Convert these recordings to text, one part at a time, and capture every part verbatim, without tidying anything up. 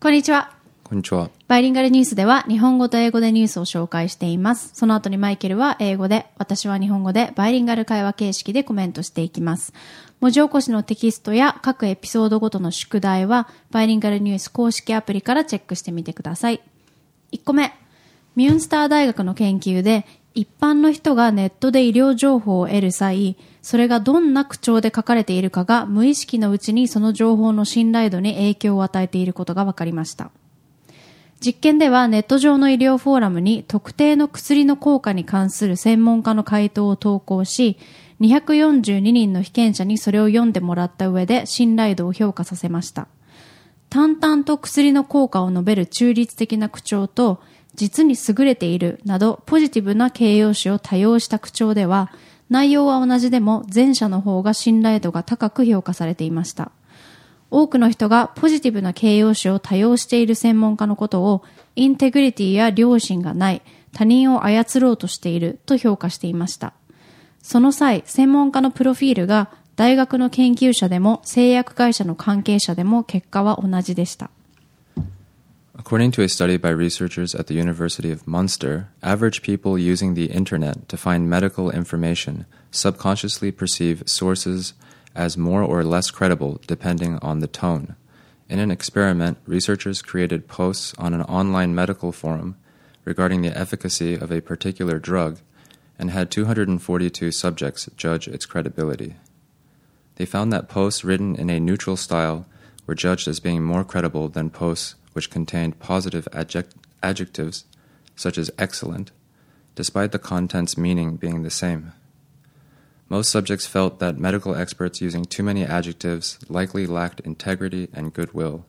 こんにちは。 こんにちは。 バイリンガルニュースでは日本語と英語でニュースを紹介しています。その後にマイケルは英語で、私は日本語でバイリンガル会話形式でコメントしていきます。文字起こしのテキストや各エピソードごとの宿題はバイリンガルニュース公式アプリからチェックしてみてください。いっこめ、ミュンスター大学の研究で一般の人がネットで医療情報を得る際、それがどんな口調で書かれているかが無意識のうちにその情報の信頼度に影響を与えていることが分かりました。実験ではネット上の医療フォーラムに特定の薬の効果に関する専門家の回答を投稿し、にひゃくよんじゅうににんの被験者にそれを読んでもらった上で信頼度を評価させました。淡々と薬の効果を述べる中立的な口調と、実に優れているなどポジティブな形容詞を多用した口調では、内容は同じでも前者の方が信頼度が高く評価されていました。多くの人がポジティブな形容詞を多用している専門家のことをインテグリティや良心がない、他人を操ろうとしていると評価していました。その際、専門家のプロフィールが大学の研究者でも製薬会社の関係者でも結果は同じでした。 According to a study by researchers at the University of Munster, average people using the internet to find medical information subconsciously perceive sources as more or less credible depending on the tone. In an experiment, researchers created posts on an online medical forum regarding the efficacy of a particular drug and had two hundred forty-two subjects judge its credibility. They found that posts written in a neutral style were judged as being more credible than posts which contained positive adject- adjectives such as excellent, despite the content's meaning being the same. Most subjects felt that medical experts using too many adjectives likely lacked integrity and goodwill,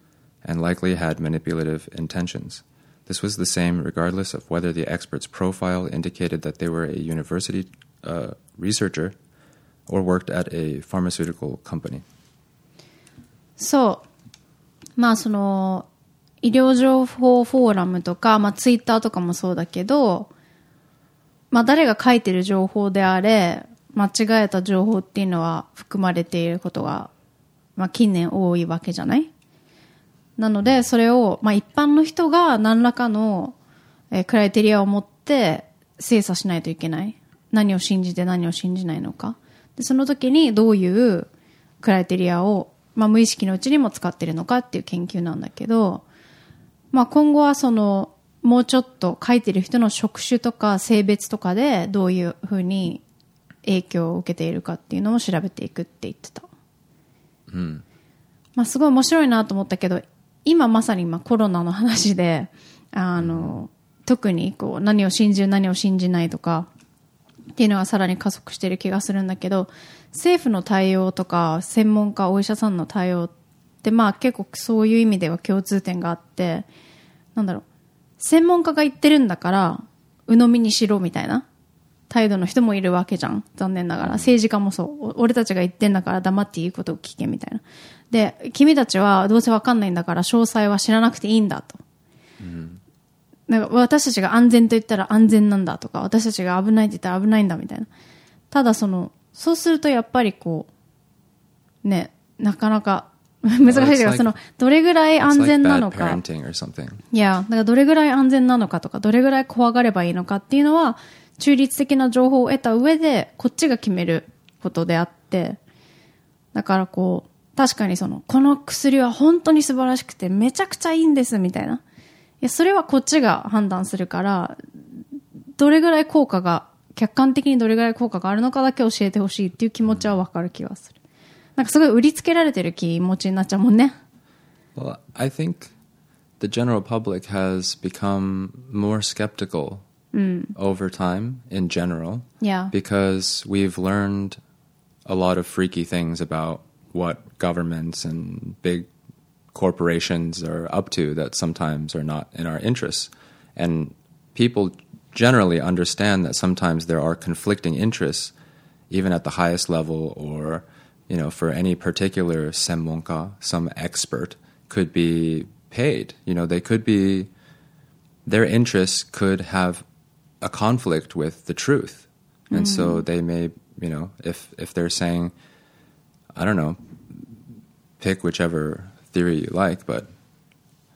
and likely had manipulative intentions. This was the same regardless of whether the expert's profile indicated that they were a university uh, researcher or worked at a pharmaceutical company. そう。まあその医療情報フォーラムとか、まあツイッターとかもそうだけど、まあ誰が書いてる情報であれ、間違えた情報っていうのは含まれていることが、まあ近年多いわけじゃない？なのでそれを、まあ一般の人が何らかの、えー、クライテリアを持って精査しないといけない。何を信じて何を信じないのか。で、その時にどういうクライテリアをまあ無意識のうちにも使ってるのかっていう研究なんだけど、まあ今後はそのもうちょっと書いてる人の職種とか性別とかでどういうふうに影響を受けているかっていうのを調べていくって言ってた。 うん。まあすごい面白いなと思ったけど、今まさに今コロナの話で、あの、うん、特にこう何を信じる何を信じないとかっていうのがさらに加速している気がするんだけど、政府の対応とか専門家お医者さんの対応ってまあ結構そういう意味では共通点があって、なんだろう、専門家が言ってるんだから鵜呑みにしろみたいな態度の人もいるわけじゃん。残念ながら政治家もそう、俺たちが言ってんだから黙って言うことを聞けみたいな。で、君たちはどうせわかんないんだから詳細は知らなくていいんだと。うん、なんか私たちが安全と言ったら安全なんだとか、私たちが危ないって言ったら危ないんだみたいな。ただそのそうするとやっぱりこうね、なかなか難しいけど、そのどれぐらい安全なのか、いや、だからどれぐらい安全なのかとか、どれぐらい怖がればいいのかっていうのは中立的な情報を得た上でこっちが決めることであって、だからこう確かにそのこの薬は本当に素晴らしくてめちゃくちゃいいんですみたいな、いやそれはこっちが判断するから、どれぐらい効果が客観的にどれぐらい効果があるのかだけ教えてほしいっていう気持ちは分かる気がする。なんかすごい売りつけられてる気持ちになっちゃうもんね。 Well, I think the general public has become more skeptical mm. over time in general. Yeah. Because we've learned a lot of freaky things about what governments and big corporations are up to that sometimes are not in our interests. And people generally understand that sometimes there are conflicting interests, even at the highest level, or, you know, for any particular senmonka, some expert could be paid. You know, they could be, their interests could have a conflict with the truth. And mm. so they may, you know, if, if they're saying, I don't know, pick whichever theory you like, but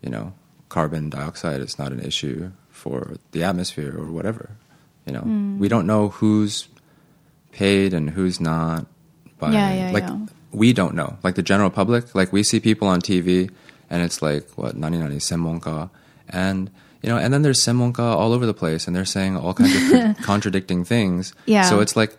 you know, carbon dioxide is not an issue for the atmosphere or whatever. You know, mm. we don't know who's paid and who's not. By, yeah, yeah, like, yeah. We don't know. Like the general public, like we see people on T V and it's like, what, nani nani, senmonka. And, you know, and then there's senmonka all over the place and they're saying all kinds of contradicting things. Yeah. So it's like,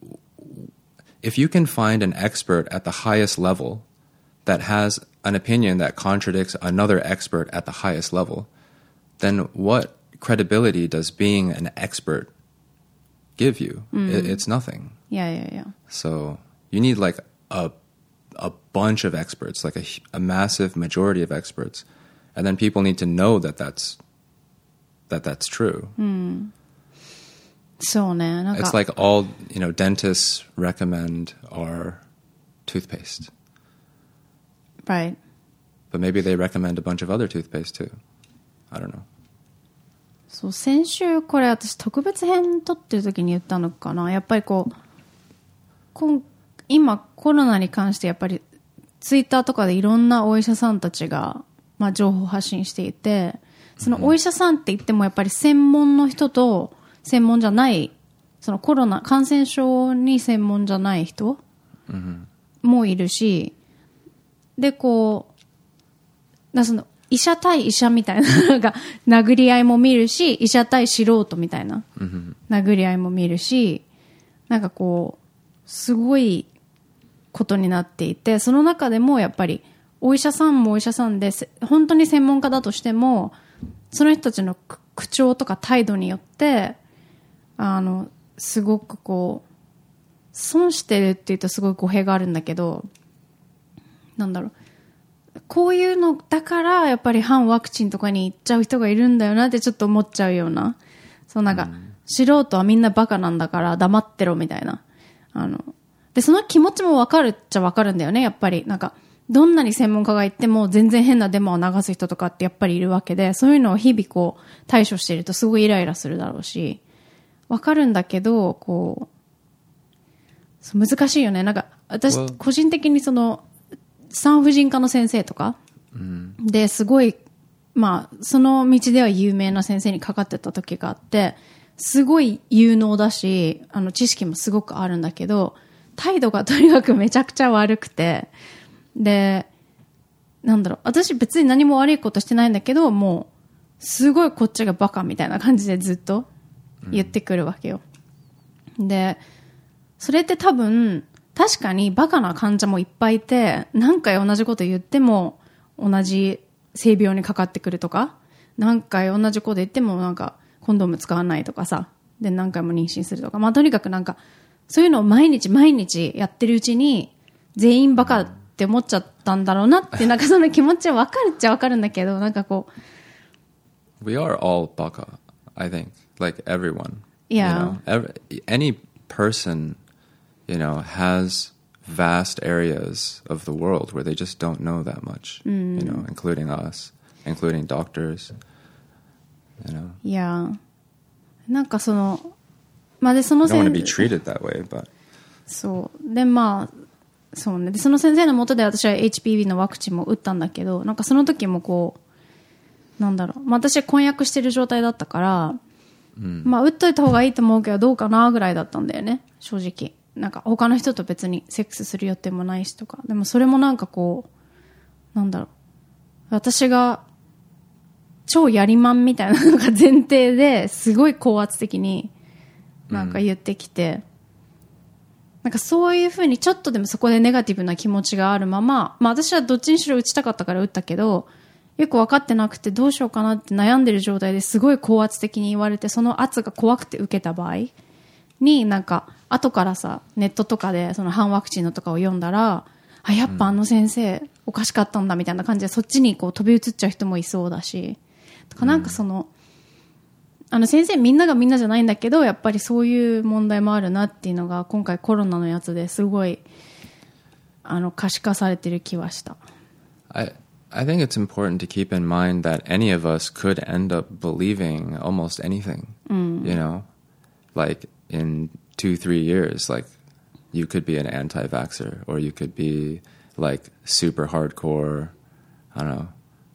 if you can find an expert at the highest level that has an opinion that contradicts another expert at the highest level, then what credibility does being an expert give you? Mm. It, it's nothing. Yeah, yeah, yeah. So you need like a a bunch of experts, like a, a massive majority of experts, and then people need to know that that's that that's true. Mm. So, ne, it's like all, you know, dentists recommend our toothpaste. Right. But maybe they recommend a bunch of other toothpaste too. I don't know. そう、先週これ私特別編撮ってる時に言ったのかな。やっぱりこう、こ今コロナに関してやっぱりツイッターとかでいろんなお医者さんたちが、まあ、情報発信していて、そのお医者さんって言ってもやっぱり専門の人と専門じゃない、そのコロナ感染症に専門じゃない人もいるし、でこうだその医者対医者みたいなのが殴り合いも見るし、医者対素人みたいな殴り合いも見るし、なんかこうすごいことになっていて、その中でもやっぱりお医者さんもお医者さんで本当に専門家だとしても、その人たちの口調とか態度によってあのすごくこう損してるって言うとすごい語弊があるんだけど、なんだろう、こういうのだからやっぱり反ワクチンとかに行っちゃう人がいるんだよなってちょっと思っちゃうような、そうなんか、うん、素人はみんなバカなんだから黙ってろみたいな、あのでその気持ちも分かるっちゃ分かるんだよね。やっぱりなんかどんなに専門家が言っても全然変なデマを流す人とかってやっぱりいるわけで、そういうのを日々こう対処しているとすごいイライラするだろうし、分かるんだけどこう難しいよね。なんか私個人的にその産婦人科の先生とかですごい、まあその道では有名な先生にかかってた時があって、すごい有能だし、あの知識もすごくあるんだけど、態度がとにかくめちゃくちゃ悪くて、でなんだろう、私別に何も悪いことしてないんだけど、もうすごいこっちがバカみたいな感じでずっと言ってくるわけよ。でそれって多分確かにバカな患者もいっぱいいて、何回同じこと言っても同じ性病にかかってくるとか、何回同じこと言ってもなんかコンドーム使わないとかさ、で何回も妊娠するとか、まあとにかくなんかそういうのを毎日毎日やってるうちに全員バカって思っちゃったんだろうなって、なんかその気持ちは分かるっちゃ分かるんだけど、なんかこう We are all baka, I think, like everyone. Yeah. You know, every, any person, you know, has vast areas of the world where they just don't know that much, mm. you know, including us, including doctors, you know. Yeah. なんかその、まあでその先生 I don't want to be treated that way, but そうでまあそうね、でその先生の下で私は エイチピーブイ のワクチンも打ったんだけど、なんかその時もこうなんだろう、まあ私は婚約してる状態だったから、うん、まあ打っといた方がいいと思うけどどうかなぐらいだったんだよね、正直。なんか他の人と別にセックスする予定もないしとか、でもそれもなんかこうなんだろう、私が超やりまんみたいなのが前提ですごい高圧的になんか言ってきて、うん、なんかそういうふうにちょっとでもそこでネガティブな気持ちがあるまま、まあ私はどっちにしろ打ちたかったから打ったけど、よく分かってなくてどうしようかなって悩んでる状態ですごい高圧的に言われて、その圧が怖くて受けた場合に、なんか後からさネットとかでその反ワクチンのとかを読んだら、あ、やっぱあの先生おかしかったんだみたいな感じでそっちにこう飛び移っちゃう人もいそうだし、とかなんかその、あの先生みんながみんなじゃないんだけど、やっぱりそういう問題もあるなっていうのが今回コロナのやつですごいあの可視化されてる気はした。 I I think it's important to keep in mind that any of us could end up believing almost anything. Mm. You know, like in two, three years, like you could be an anti-vaxxer or you could be like super hardcore, I don't know,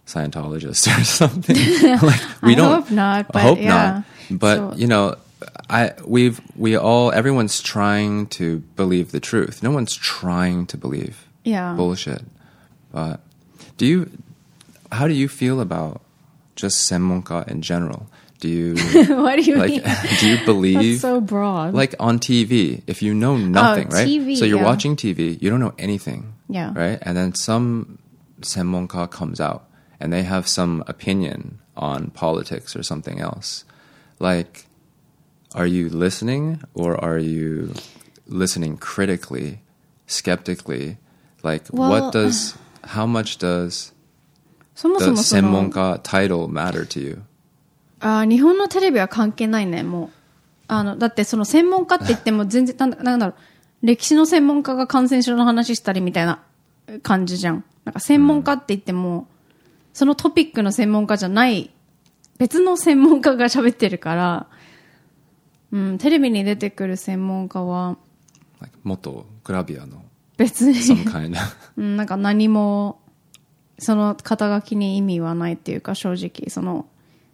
Scientologist or something. Like we I don't hope not, but I hope yeah. not. But So- you know, I we've we all everyone's trying to believe the truth. No one's trying to believe Yeah. bullshit. But do you how do you feel about just senmonka in general? Do you What do you like mean? do you believe That's so broad. like on T V, if you know nothing, right? T V, so you're yeah. watching T V, you don't know anything. Yeah. Right? And then some senmonka comes out and they have some opinion on politics or something else. Like, are you listening or are you listening critically, skeptically? Like, Well, what does, how much does そも the そもその senmonka title matter to you? あー日本のテレビは関係ないね、もう。あの、だってその専門家って言っても全然、なんだなんだろう、歴史の専門家が感染症の話したりみたいな感じじゃん。なんか専門家って言っても、そのトピックの専門家じゃない、別の専門家が喋ってるから、うん、テレビに出てくる専門家は、 Like, 元グラビアの別に、 some kind of うん、なんか何も、その肩書きに意味はないっていうか、正直、その、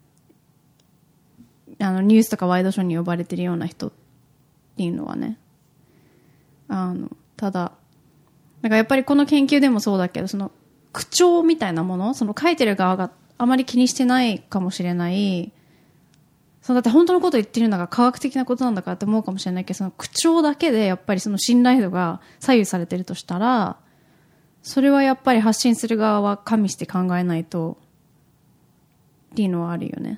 あのニュースとかワイドショーに呼ばれてるような人っていうのはね、あのただなんかやっぱりこの研究でもそうだけど、その口調みたいなもの、その書いてる側があまり気にしてないかもしれない。そのだって本当のこと言ってるのが科学的なことなんだからって思うかもしれないけど、その口調だけでやっぱりその信頼度が左右されてるとしたら、それはやっぱり発信する側は加味して考えないとっていうのはあるよね。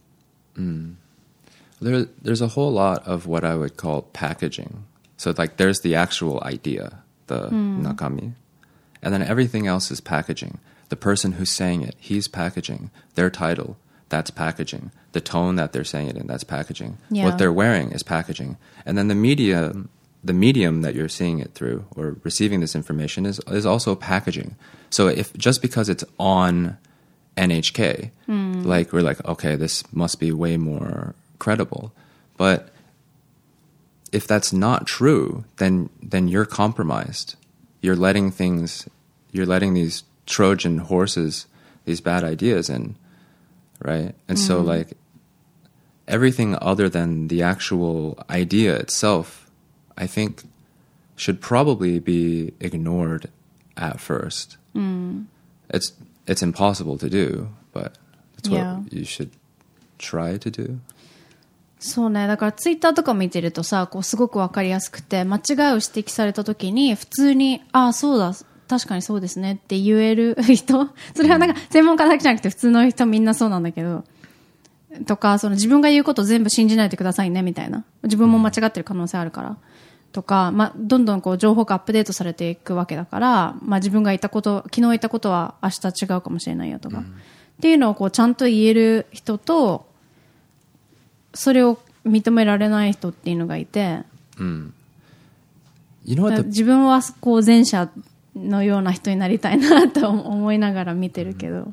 There, there's a whole lot of what I would call packaging. So like there's the actual idea, the nakami, and then everything else is packaging. The person who's saying it, he's packaging. Their title, that's packaging. The tone that they're saying it in, that's packaging. Yeah. What they're wearing is packaging. And then the media, the medium that you're seeing it through or receiving this information is is also packaging. So if just because it's on N H K, like we're like, okay, this must be way more credible. But if that's not true, then then you're compromised. You're letting things, you're letting these Trojan horses, these bad ideas in, right? And so like everything other than the actual idea itself, I think should probably be ignored at first. It's it's impossible to do, but it's Yeah. what you should try to do. そうね。だからツイッターとか見てるとさ、こうすごくわかりやすくて、間違いを指摘された時に普通に、ああ、そうだ、確かにそうですねって言える人、それはなんか専門家だけじゃなくて普通の人みんなそうなんだけど、とか、その自分が言うこと全部信じないでくださいねみたいな。自分も間違ってる可能性あるから。とか、まあ、どんどんこう情報がアップデートされていくわけだから、まあ自分が言ったこと、昨日言ったことは明日違うかもしれないよとか。っていうのをこうちゃんと言える人と、それを認められない人っていうのがいて、 You know what the 自分はこう前者のような人になりたいなと思いながら見てるけど。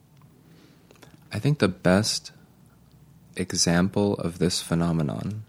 I think the best example of this phenomenon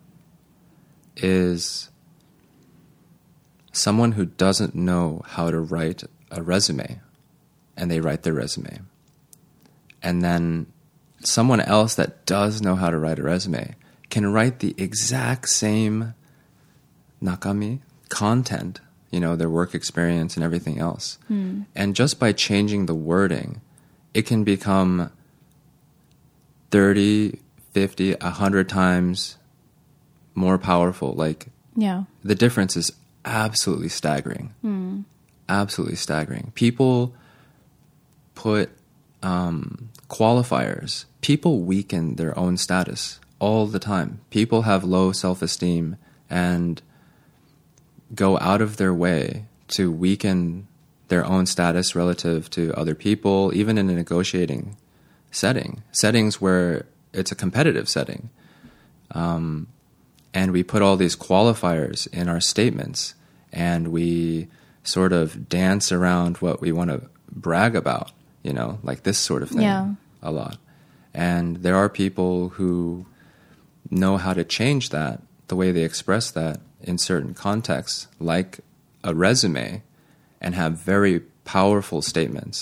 is someone who doesn't know how to write a resume, and they write their resume. And then someone else that does know how to write a resume can write the exact same nakami, content, you know, their work experience and everything else. And just by changing the wording, it can become thirty, fifty, one hundred times more powerful. Like, Yeah. the difference is absolutely staggering. Absolutely staggering. People put um, qualifiers. People weaken their own status all the time. People have low self-esteem and go out of their way to weaken their own status relative to other people, even in a negotiating setting, settings where it's a competitive setting. Um, and we put all these qualifiers in our statements, and we sort of dance around what we want to brag about, you know, like this sort of thing Yeah. a lot. And there are people who know how to change that, the way they express that in certain contexts, like a resume, and have very powerful statements,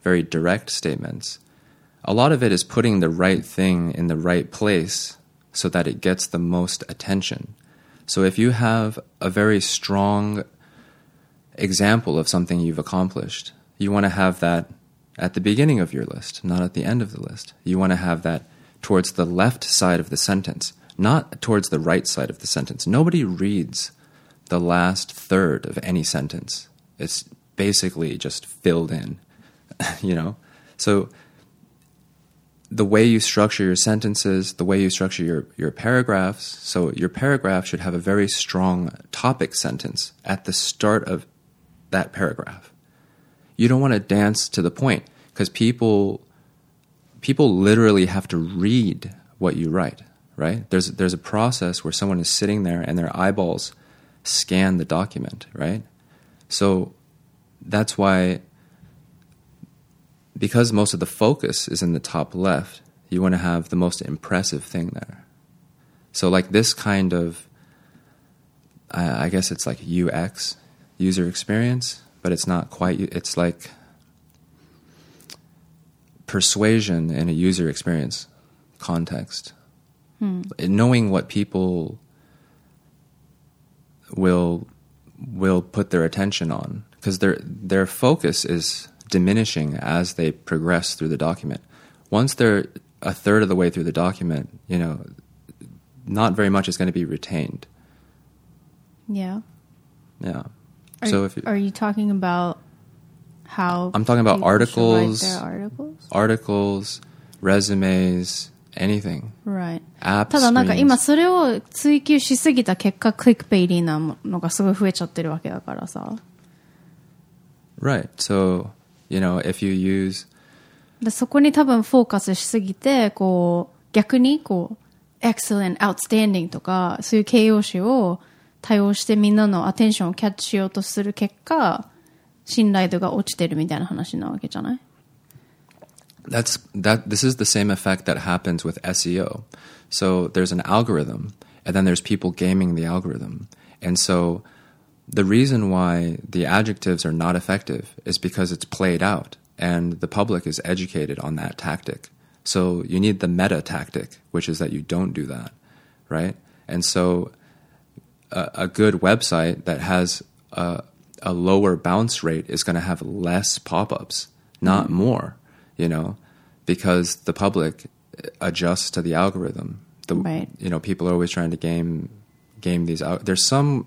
very direct statements, a lot of it is putting the right thing in the right place so that it gets the most attention. So if you have a very strong example of something you've accomplished, you want to have that at the beginning of your list, not at the end of the list. You want to have that towards the left side of the sentence, not towards the right side of the sentence. Nobody reads the last third of any sentence. It's basically just filled in, you know? So the way you structure your sentences, the way you structure your, your paragraphs, so your paragraph should have a very strong topic sentence at the start of that paragraph. You don't want to dance to the point, because people people literally have to read what you write, right? There's there's a process where someone is sitting there and their eyeballs scan the document, right? So that's why, because most of the focus is in the top left, you want to have the most impressive thing there. So like this kind of, uh, I guess it's like U X, user experience, but it's not quite, it's like persuasion in a user experience context. Hmm. Knowing what people will will put their attention on, because their their focus is diminishing as they progress through the document. Once they're a third of the way through the document, you know, not very much is going to be retained. Yeah. Yeah. Are, so if you, are you talking about how I'm talking about articles, write their articles, articles, resumes, anything. Right. Apps. ただなんか今それを追求しすぎた結果、クリックペイリーなのがすごい増えちゃってるわけだからさ。 Right. So, you know, if you use でそこに多分フォーカスしすぎて、こう逆にこう excellent, outstanding とかそういう形容詞を多用してみんなのアテンションをキャッチしようとする結果、信頼度が落ちてるみたいな話なわけじゃない？That's that. This is the same effect that happens with S E O. So there's an algorithm, and then there's people gaming the algorithm. And so the reason why the adjectives are not effective is because it's played out, and the public is educated on that tactic. So you need the meta tactic, which is that you don't do that, right? And so a, a good website that has a, a lower bounce rate is going to have less pop-ups, not mm-hmm. more. You know, because the public adjusts to the algorithm. The, right. You know, people are always trying to game game these out. There's some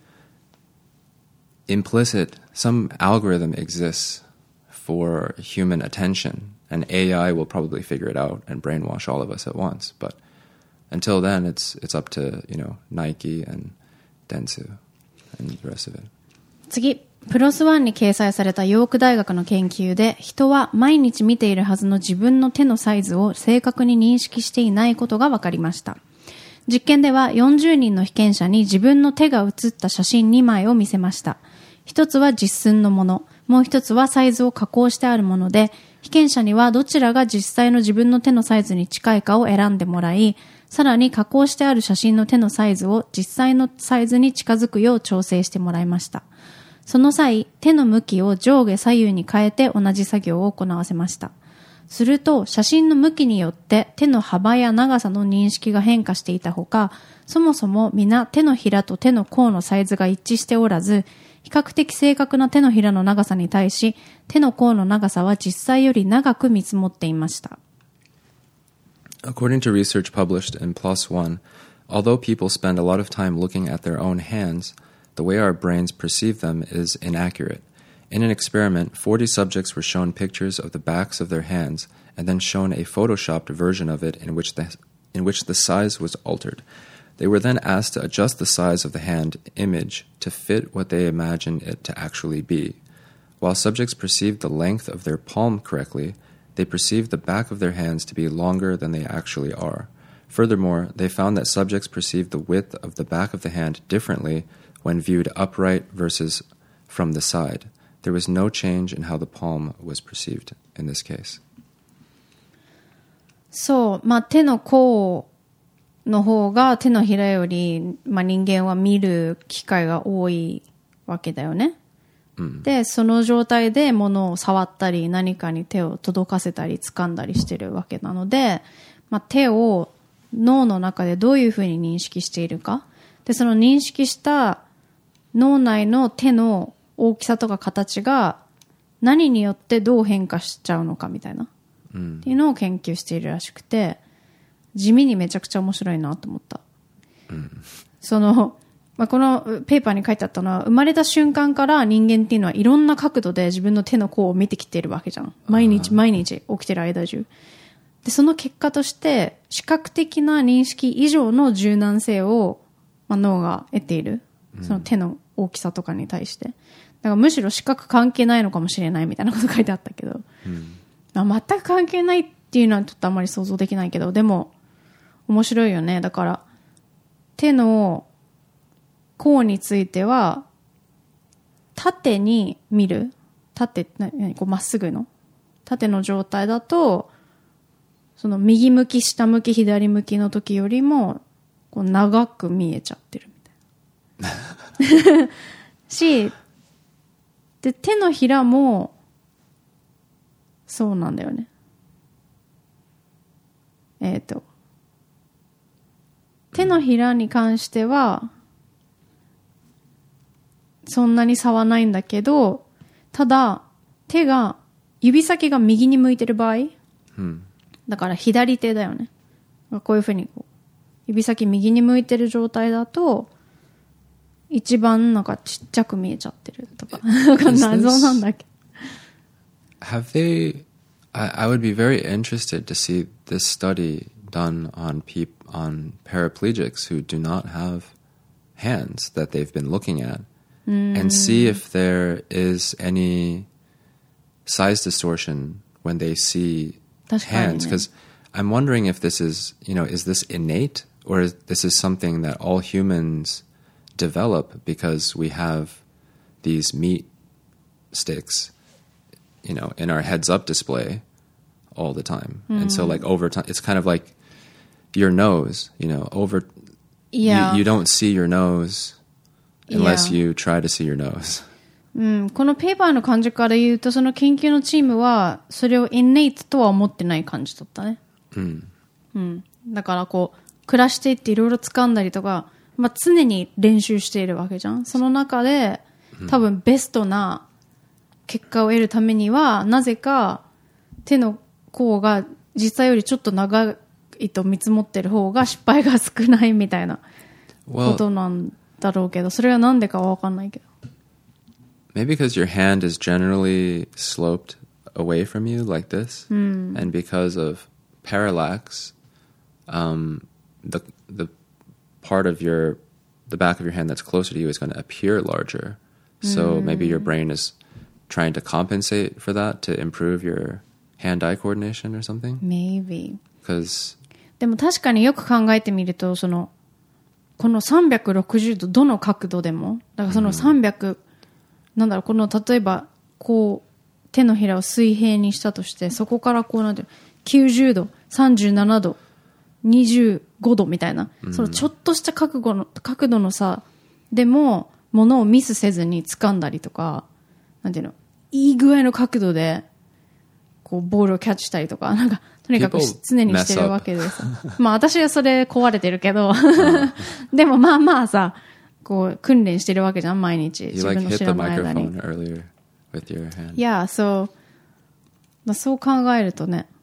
implicit, some algorithm exists for human attention, and A I will probably figure it out and brainwash all of us at once. But until then, it's it's up to, you know, Nike and Dentsu and the rest of it. 次。プロスワンに掲載されたヨーク大学の研究で、人は毎日見ているはずの自分の手のサイズを正確に認識していないことが分かりました。実験ではよんじゅうにんの被験者に自分の手が写った写真にまいを見せました。一つは実寸のもの、もう一つはサイズを加工してあるもので、被験者にはどちらが実際の自分の手のサイズに近いかを選んでもらい、さらに加工してある写真の手のサイズを実際のサイズに近づくよう調整してもらいました。その際、手の向きを上下左右に変えて同じ作業を行わせました。すると、写真の向きによって手の幅や長さの認識が変化していたほか、そもそも皆手のひらと手の甲のサイズが一致しておらず、比較的正確な手のひらの長さに対し、手の甲の長さは実際より長く見積もっていました。 According to research published in PLOS ONE, although people spend a lot of time looking at their own hands, the way our brains perceive them is inaccurate. In an experiment, forty subjects were shown pictures of the backs of their hands and then shown a photoshopped version of it in which the, in which the size was altered. They were then asked to adjust the size of the hand image to fit what they imagined it to actually be. While subjects perceived the length of their palm correctly, they perceived the back of their hands to be longer than they actually are. Furthermore, they found that subjects perceived the width of the back of the hand differently when viewed upright versus from the side. There was no change in how the palm was perceived in this case. そう、まあ、手の甲の方が手のひらより、まあ、人間は見る機会が多いわけだよね。 で、その状態で物を触ったり、何かに手を届かせたり、掴んだりしてるわけなので、まあ、手を脳の中でどういうふうに認識しているか。で、その認識した脳内の手の大きさとか形が何によってどう変化しちゃうのかみたいな、うん、っていうのを研究しているらしくて、地味にめちゃくちゃ面白いなと思った。うん、その、まあ、このペーパーに書いてあったのは、生まれた瞬間から人間っていうのはいろんな角度で自分の手の甲を見てきているわけじゃん。毎日毎日起きてる間中。で、その結果として、視覚的な認識以上の柔軟性を、まあ、脳が得ている。その手の大きさとかに対して。だからむしろ視覚関係ないのかもしれないみたいなこと書いてあったけど。うん、まあ、全く関係ないっていうのはちょっとあんまり想像できないけど、でも、面白いよね。だから、手の甲については、縦に見る。縦、何、こうまっすぐの。縦の状態だと、その右向き、下向き、左向きの時よりも、こう長く見えちゃってるみたいな。し、で、手のひらも、そうなんだよね。えっと、手のひらに関しては、そんなに差はないんだけど、ただ、手が、指先が右に向いてる場合、うん、だから左手だよね。こういうふうにこう、指先右に向いてる状態だと、一番なんかちっちゃく見えちゃってるとか、なんか謎なんだけど。 Have they, I, I would be very interested to see this study done on peop, on paraplegics who do not have hands that they've been looking at, mm. and see if there is any size distortion when they see hands. Because I'm wondering if this is, you know, is this innate, or is this is something that all humans develop because we have these meat sticks, you know, in our heads-up display all the time. Mm. And so, like, over time, it's kind of like your nose, you know, over... Yeah. You, you don't see your nose unless yeah. you try to see your nose. うん、このペーパーの感じから言うと、その研究のチームは、それを innate とは思ってない感じだったね。うん。うん。だから、こう、暮らしていっていろいろ掴んだりとか、まあ、常に練習しているわけじゃん。その中で、多分ベストな結果を得るためには、なぜか手の甲が実際よりちょっと長いと見積もってる方が失敗が少ないみたいなことなんだろうけど、それはなんでかはわかんないけど。 Maybe because your hand is generally sloped away from you like this, mm. and because of parallax, um, the the part of your the back of your hand that's closer to you is going to appear larger. So mm. maybe your brain is trying to compensate for that to improve your hand-eye coordination or something. Maybe. Because でも確かによく考えてみると、そのこのさんびゃくろくじゅうどどの角度でも、だからそのさんびゃく、mm. なんだろう、この例えばこう手のひらを水平にしたとして、そこからこうなんていうきゅうじゅうど、さんじゅうななど、にじゅうごどみたいな、うん、そのちょっとした角度の角度の差でも物をミスせずに掴んだりとか、なんていうの、いい具合の角度でこうボールをキャッチしたりとか、なんかとにかく常にしてるわけです。まあ私はそれ壊れてるけど、でもまあまあさ、こう訓練してるわけじゃん、毎日。自分の知らない間に。いや、そう、そう考えるとね。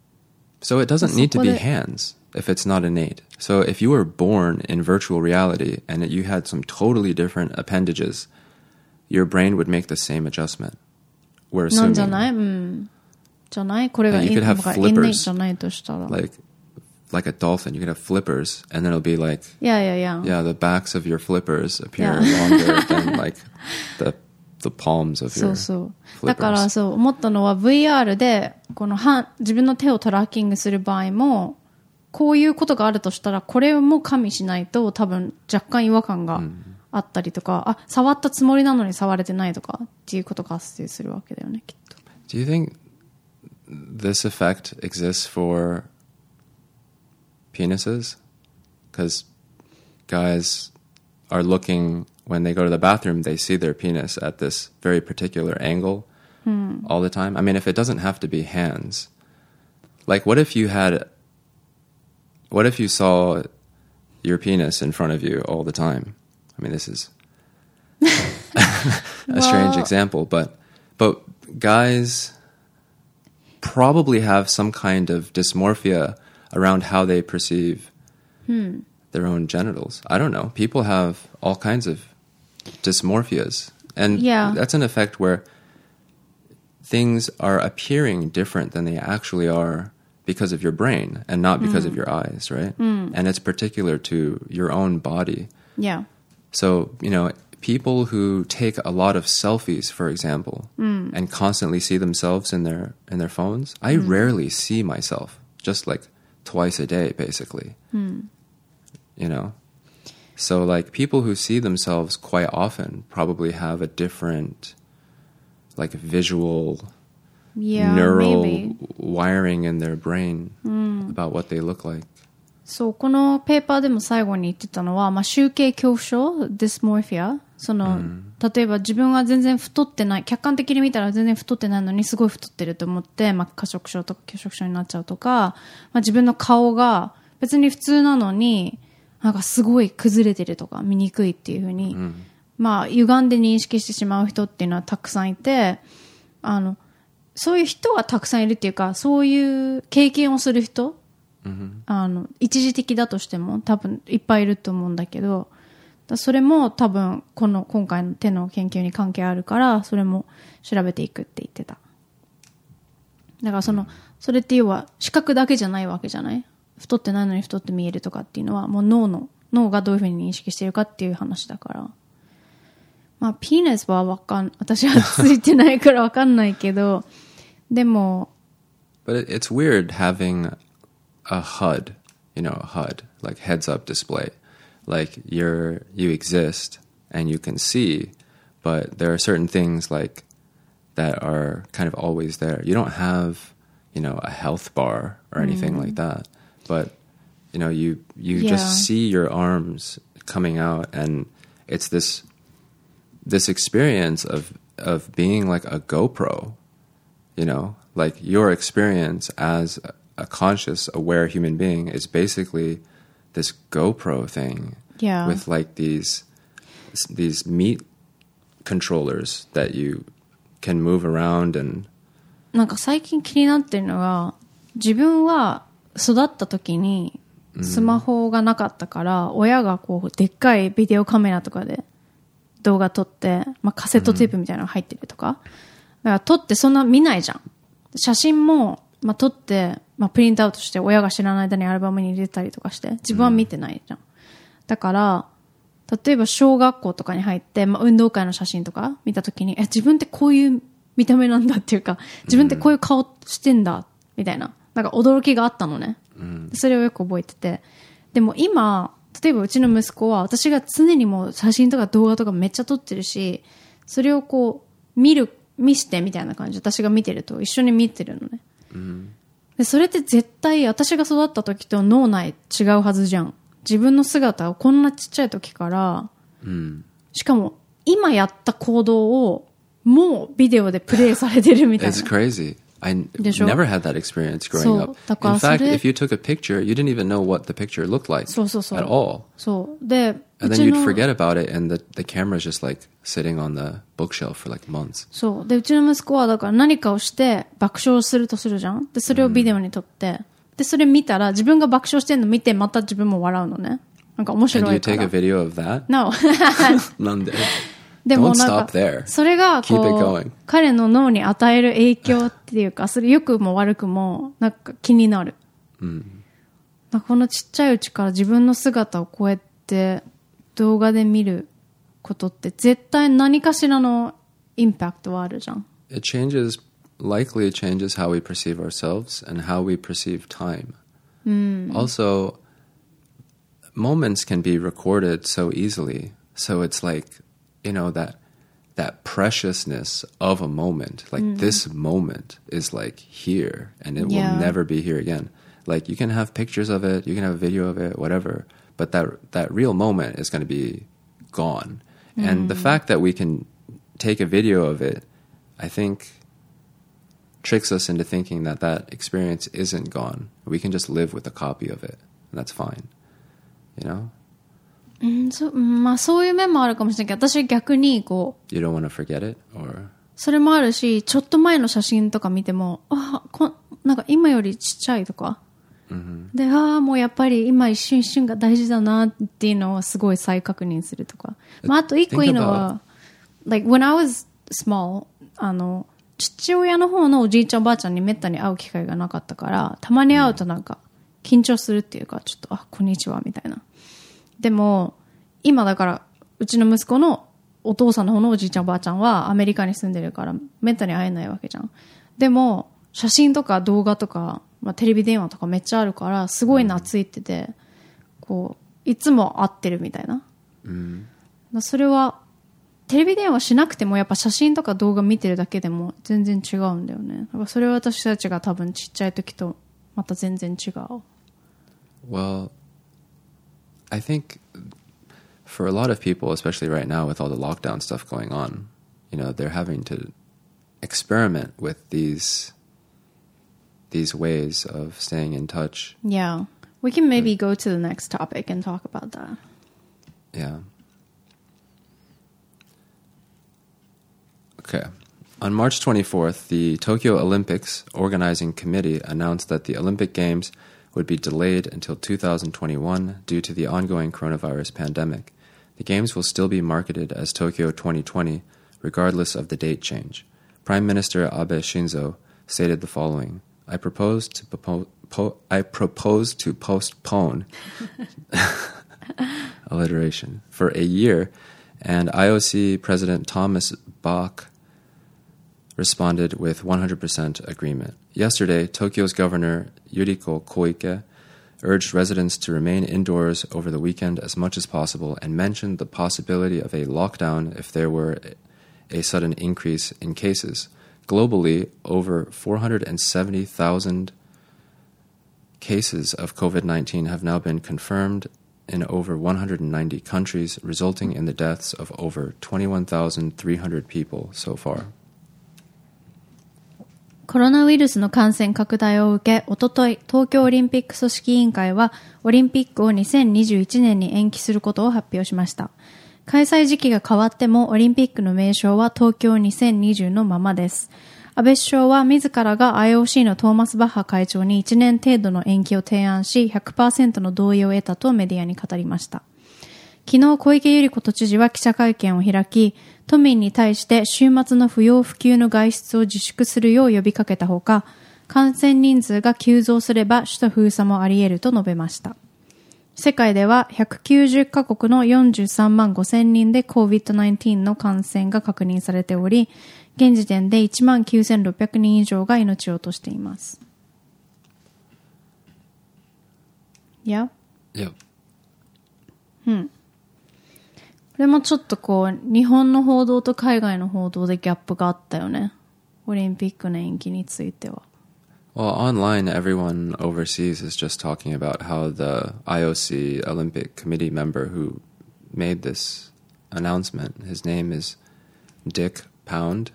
So it doesn't need to be hands if it's not innate. So if you were born in virtual reality and you had some totally different appendages, your brain would make the same adjustment. We're assuming. なんじゃない？うん。じゃない？これが innate じゃないとしたら。 Like, like a dolphin, you could have flippers, and then it'll be like, yeah, yeah, yeah. Yeah, the backs of your flippers appear yeah. longer than like the the palms of your そうそう。だからそう思ったのは ブイアール でこの自分の手をトラッキングする場合もこういうことがあるとしたらこれも加味しないと多分若干違和感があったりとか、うん、あ、触ったつもりなのに触れてないとかっていうことが発生するわけだよね、きっと。 Do you think this effect exists for penises? Because guys are looking when they go to the bathroom, they see their penis at this very particular angle all the time. I mean, if it doesn't have to be hands, like what if you had, what if you saw your penis in front of you all the time? I mean, this is a well, strange example, but but guys probably have some kind of dysmorphia around how they perceive hmm. their own genitals. I don't know. People have all kinds of dysmorphias, and yeah. that's an effect where things are appearing different than they actually are because of your brain and not because mm. of your eyes, right? Mm. And it's particular to your own body. Yeah. So, you know, people who take a lot of selfies, for example, mm. and constantly see themselves in their in their phones, I mm. rarely see myself, just like twice a day, basically. Mm. You know? So, like, people who see themselves quite often probably have a different, like, visual, yeah, neural maybe. wiring in their brain mm. about what they look like. そう、このペーパーでも最後に言ってたのは、まあ、集計恐怖症、ディスモーフィア。その、うん、例えば自分は全然太ってない、客観的に見たら全然太ってないのにすごい太ってると思って、まあ、過食症とか拒食症になっちゃうとか、まあ、自分の顔が別に普通なのに、なんかすごい崩れてるとか見にくいっていう風に、うん、まあ歪んで認識してしまう人っていうのはたくさんいて、あのそういう人はたくさんいるっていうか、そういう経験をする人、うん、あの一時的だとしても多分いっぱいいると思うんだけど、だそれも多分この今回の手の研究に関係あるから、それも調べていくって言ってた。だからそのそれって要は視覚だけじゃないわけじゃない。太ってないのに太って見えるとかっていうのはもう脳の脳がどういうふうに認識しているかっていう話だから、まあピーナスはわかん私はついてないからわかんないけど、でも But it's weird having a H U D, you know, a H U D, like heads up display, like you're you exist and you can see, but there are certain things like that are kind of always there. You don't have, you know, a health bar or anything mm. like that. But, you know, you, you yeah. just see your arms coming out, and it's this this experience of of being like a GoPro, you know, like your experience as a conscious, aware human being is basically this GoPro thing yeah. with like these these meat controllers that you can move around and. なんか最近気になってるのが、自分は育った時にスマホがなかったから、うん、親がこうでっかいビデオカメラとかで動画撮って、まあ、カセットテープみたいなのが入ってるとか、うん、だから撮ってそんな見ないじゃん。写真も、まあ、撮って、まあ、プリントアウトして親が知らない間にアルバムに入れたりとかして自分は見てないじゃん、うん、だから例えば小学校とかに入って、まあ、運動会の写真とか見た時にえ自分ってこういう見た目なんだっていうか自分ってこういう顔してんだみたいななんか驚きがあったのね、うん、それをよく覚えてて、でも今例えばうちの息子は私が常にもう写真とか動画とかめっちゃ撮ってるし、それをこう見る見してみたいな感じで私が見てると一緒に見てるのね、うん、でそれって絶対私が育った時と脳内違うはずじゃん。自分の姿をこんなちっちゃい時から、うん、しかも今やった行動をもうビデオでプレイされてるみたいな。 It's crazy. I never had that experience growing up. In fact, if you took a picture, you didn't even know what the picture looked like at all. そう。で、 and then you'd forget about it, and the the camera's just like sitting on the bookshelf for like months. そう。で、うちの息子はだから何かをして爆笑するとするじゃん。で、それをビデオに撮って、うん、で、それ見たら自分が爆笑してるの見てまた自分も笑うのね。なんか面白いから。 And do you take a video of that? No. なんで？ でもなんかそれがこう彼の脳に与える影響っていうか、それ良くも悪くもなんか気になる、うん、なんかこのちっちゃいうちから自分の姿をこうやって動画で見ることって絶対何かしらのインパクトはあるじゃん。 It changes, likely it changes how we perceive ourselves and how we perceive time、うん、Also moments can be recorded so easily, so it's like you know, that that preciousness of a moment, like mm. this moment is like here and it yeah. will never be here again. Like you can have pictures of it, you can have a video of it, whatever, but that that real moment is going to be gone. And the fact that we can take a video of it, I think, tricks us into thinking that that experience isn't gone. We can just live with a copy of it, and that's fine. You know? うん、そ、まあそういう面もあるかもしれないけど、私は逆にこう、 You don't want to forget it? Or... それもあるし、ちょっと前の写真とか見ても、あ、こなんか今よりちっちゃいとか。 Mm-hmm. で、ああ、もうやっぱり今一瞬一瞬が大事だなっていうのをすごい再確認するとか。まああと一個いいのは、like when I was small, あの、父親の方のおじいちゃんおばあちゃんにめったに会う機会がなかったから、たまに会うとなんか緊張するっていうか、ちょっと、あ、こんにちはみたいな。でも、今だから、うちの息子のお父さんの方のおじいちゃんおばあちゃんはアメリカに住んでるから、めったに会えないわけじゃん。でも、写真とか動画とか、まあ、テレビ電話とかめっちゃあるから、すごい懐いてて、こう、いつも会ってるみたいな。 うん、 それは、テレビ電話しなくてもやっぱ写真とか動画見てるだけでも全然違うんだよね。だからそれは私たちが多分ちっちゃい時とまた全然違う。 Well, I think for a lot of people, especially right now with all the lockdown stuff going on, you know, they're having to experiment with these these ways of staying in touch. Yeah. We can maybe go to the next topic and talk about that. Yeah. Okay. On March twenty-fourth, the Tokyo Olympics Organizing Committee announced that the Olympic Games would be delayed until two thousand twenty-one due to the ongoing coronavirus pandemic. The Games will still be marketed as Tokyo twenty twenty, regardless of the date change. Prime Minister Abe Shinzo stated the following: I propose to, popo- po- I propose to postpone alliteration for a year, and I O C President Thomas Bach responded with one hundred percent agreement. Yesterday, Tokyo's Governor Yuriko Koike urged residents to remain indoors over the weekend as much as possible and mentioned the possibility of a lockdown if there were a sudden increase in cases. Globally, over four hundred seventy thousand cases of COVID nineteen have now been confirmed in over one hundred ninety countries, resulting in the deaths of over twenty-one thousand three hundred people so far. コロナウイルスの感染拡大を受け、おととい、東京オリンピック組織委員会は、オリンピックをにせんにじゅういちねんに延期することを発表しました。開催時期が変わっても、オリンピックの名称は東京にせんにじゅうのままです。安倍首相は自らが アイオーシー のトーマス・バッハ会長にいちねん程度の延期を提案し、ひゃくパーセント の同意を得たとメディアに語りました。昨日、小池百合子都知事は記者会見を開き、都民に対して週末の不要不急の外出を自粛するよう呼びかけたほか、感染人数が急増すれば首都封鎖もあり得ると述べました。世界ではひゃくきゅうじゅっカ国のよんじゅうさんまんごせんにんで コービッドナインティーン の感染が確認されており、現時点でいちまんきゅうせんろっぴゃくにん以上が命を落としています。Yeah? Yep. うん。これもちょっとこう、日本の報道と海外の報道でギャップがあったよね。オリンピックの延期については。 Well, online, everyone overseas is just talking about how the I O C Olympic Committee member who made this announcement, his name is Dick Pound.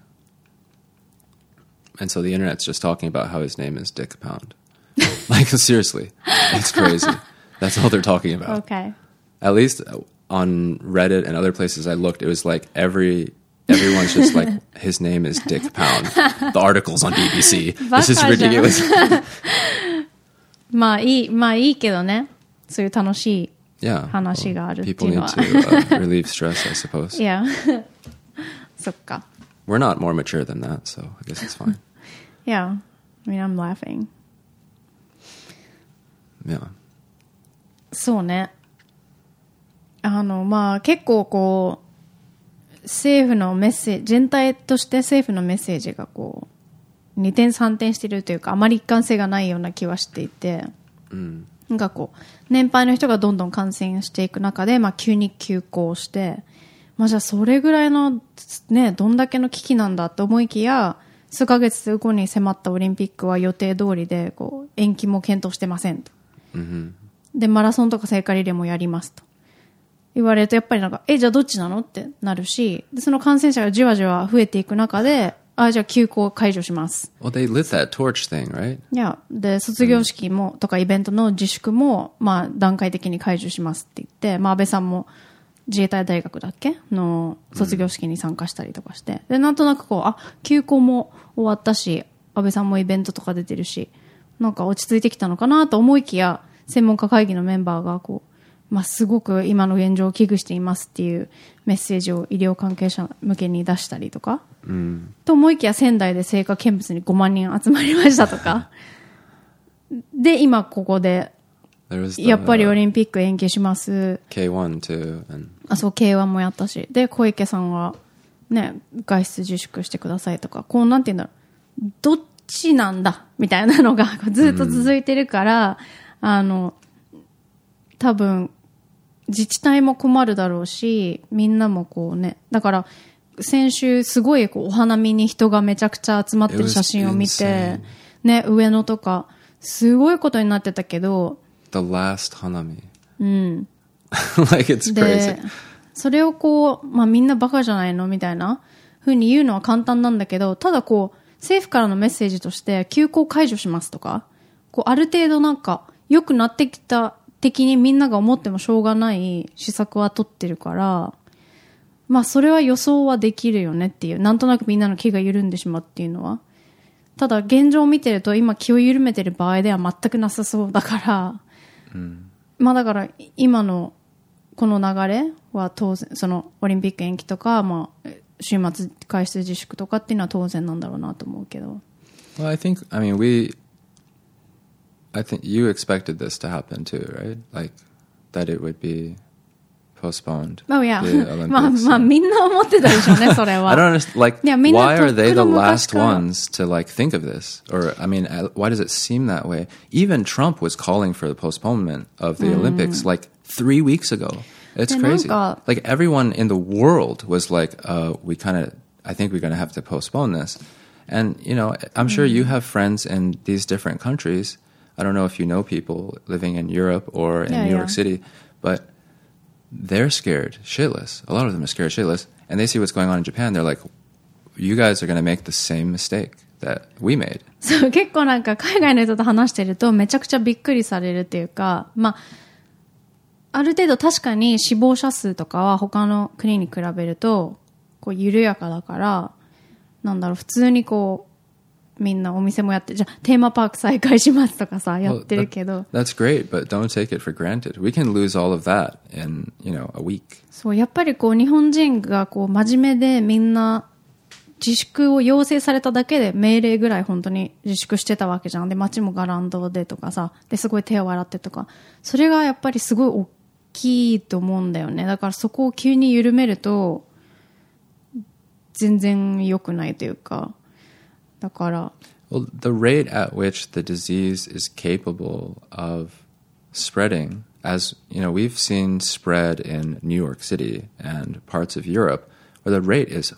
And so the internet's just talking about how his name is Dick Pound. Like, seriously. It's crazy. That's all they're talking about. Okay. At least on Reddit and other places I looked, it was like every... Everyone's just like, his name is Dick Pound. The article's on B B C. This is ridiculous. まあいい、まあいいけどね。そういう楽しい Yeah. 話があるって People いう need のは。 to、uh, relieve stress, I suppose. Yeah. そっか。 We're not more mature than that, so I guess it's fine. Yeah. I mean, I'm laughing. Yeah. そうね。あの、まあ結構こう、政府のメッセージ、全体として政府のメッセージがこう、二転三転しているというか、あまり一貫性がないような気はしていて、 うん、 なんかこう、年配の人がどんどん感染していく中で、まあ急に休校して、まあじゃあそれぐらいの、ね、どんだけの危機なんだと思いきや、数ヶ月後に迫ったオリンピックは予定通りで、こう、延期も検討してませんと。 うん、 で、マラソンとか聖火リレーもやりますと。 言われるとやっぱりなんか、え、じゃあどっちなのってなるし、でその感染者がじわじわ増えていく中で、あ、じゃあ休校解除します。 Well, they lit that torch thing, right? いや、で、卒業式も、とかイベントの自粛も、まあ、段階的に解除しますって言って、まあ、安倍さんも自衛隊大学だっけの卒業式に参加したりとかして、で、なんとなくこう、あ、休校も終わったし、安倍さんもイベントとか出てるし、なんか落ち着いてきたのかなと思いきや、専門家会議のメンバーがこう、まあ、すごく今の現状を危惧していますっていうメッセージを医療関係者向けに出したりとか、うん、と思いきや仙台で聖火見物にごまんにん集まりましたとかで今ここでやっぱりオリンピック延期します。 ケーワン too and... あ、そう ケーワン もやったし、で小池さんはね外出自粛してくださいとか、こうなんて言うんだろう、どっちなんだみたいなのがずっと続いてるから、うん、あの多分自治体も困るだろうし、みんなもこうね、だから先週すごいこうお花見に人がめちゃくちゃ集まってる写真を見て、ね、上野とかすごいことになってたけど、 The last 花見、 うん、 like it's crazy。 でそれをこう、まあ、みんなバカじゃないのみたいな風に言うのは簡単なんだけど、ただこう政府からのメッセージとして休校解除しますとか、こうある程度なんか良くなってきた的にみんなが思ってもしょうがない施策は取ってるから、まあそれは予想はできるよねっていう、なんとなくみんなの気が緩んでしまうっていうのは、ただ現状を見てると今気を緩めてる場合では全くなさそうだから、うん、まあだから今のこの流れは当然、そのオリンピック延期とか、まあ週末外出自粛とかっていうのは当然なんだろうなと思うけど。 Well, I think, I mean, we I think you expected this to happen too, right? Like that it would be postponed. Oh yeah. まあまあみんな思ってたでしょうね、それは。 I don't understand. Like, why are they the last ones to like think of this? Or I mean, why does it seem that way? Even Trump was calling for the postponement of the Olympics like three weeks ago. It's crazy. Like everyone in the world was like, uh, we kind of, I think we're going to have to postpone this. And you know, I'm sure you have friends in these different countries.I don't know if you know people living in Europe or in yeah, New yeah. York City, but they're scared shitless. A lot of them are scared shitless. And they see what's going on in Japan. They're like, you guys are going to make the same mistake that we made. そう、結構なんか海外の人と話してるとめちゃくちゃびっくりされるっていうか、まあ、ある程度確かに死亡者数とかは他の国に比べるとこう緩やかだから、なんだろう、普通にこう、みんなお店もやって、じゃあテーマパーク再開しますとかさ、やってるけど。 Well, that, that's great, but don't take it for granted. We can lose all of that in, you know, a week. そう、やっぱりこう日本人がこう真面目でみんな自粛を要請されただけで命令ぐらい本当に自粛してたわけじゃん。で、街もガランドでとかさ、ですごい手を洗ってとか。それがやっぱりすごい大きいと思うんだよね。だからそこを急に緩めると、全然良くないというか。だから Well, the rate at which the disease is capable of spreading, as you know, we've seen spread in New York City and parts of Europe, where the rate is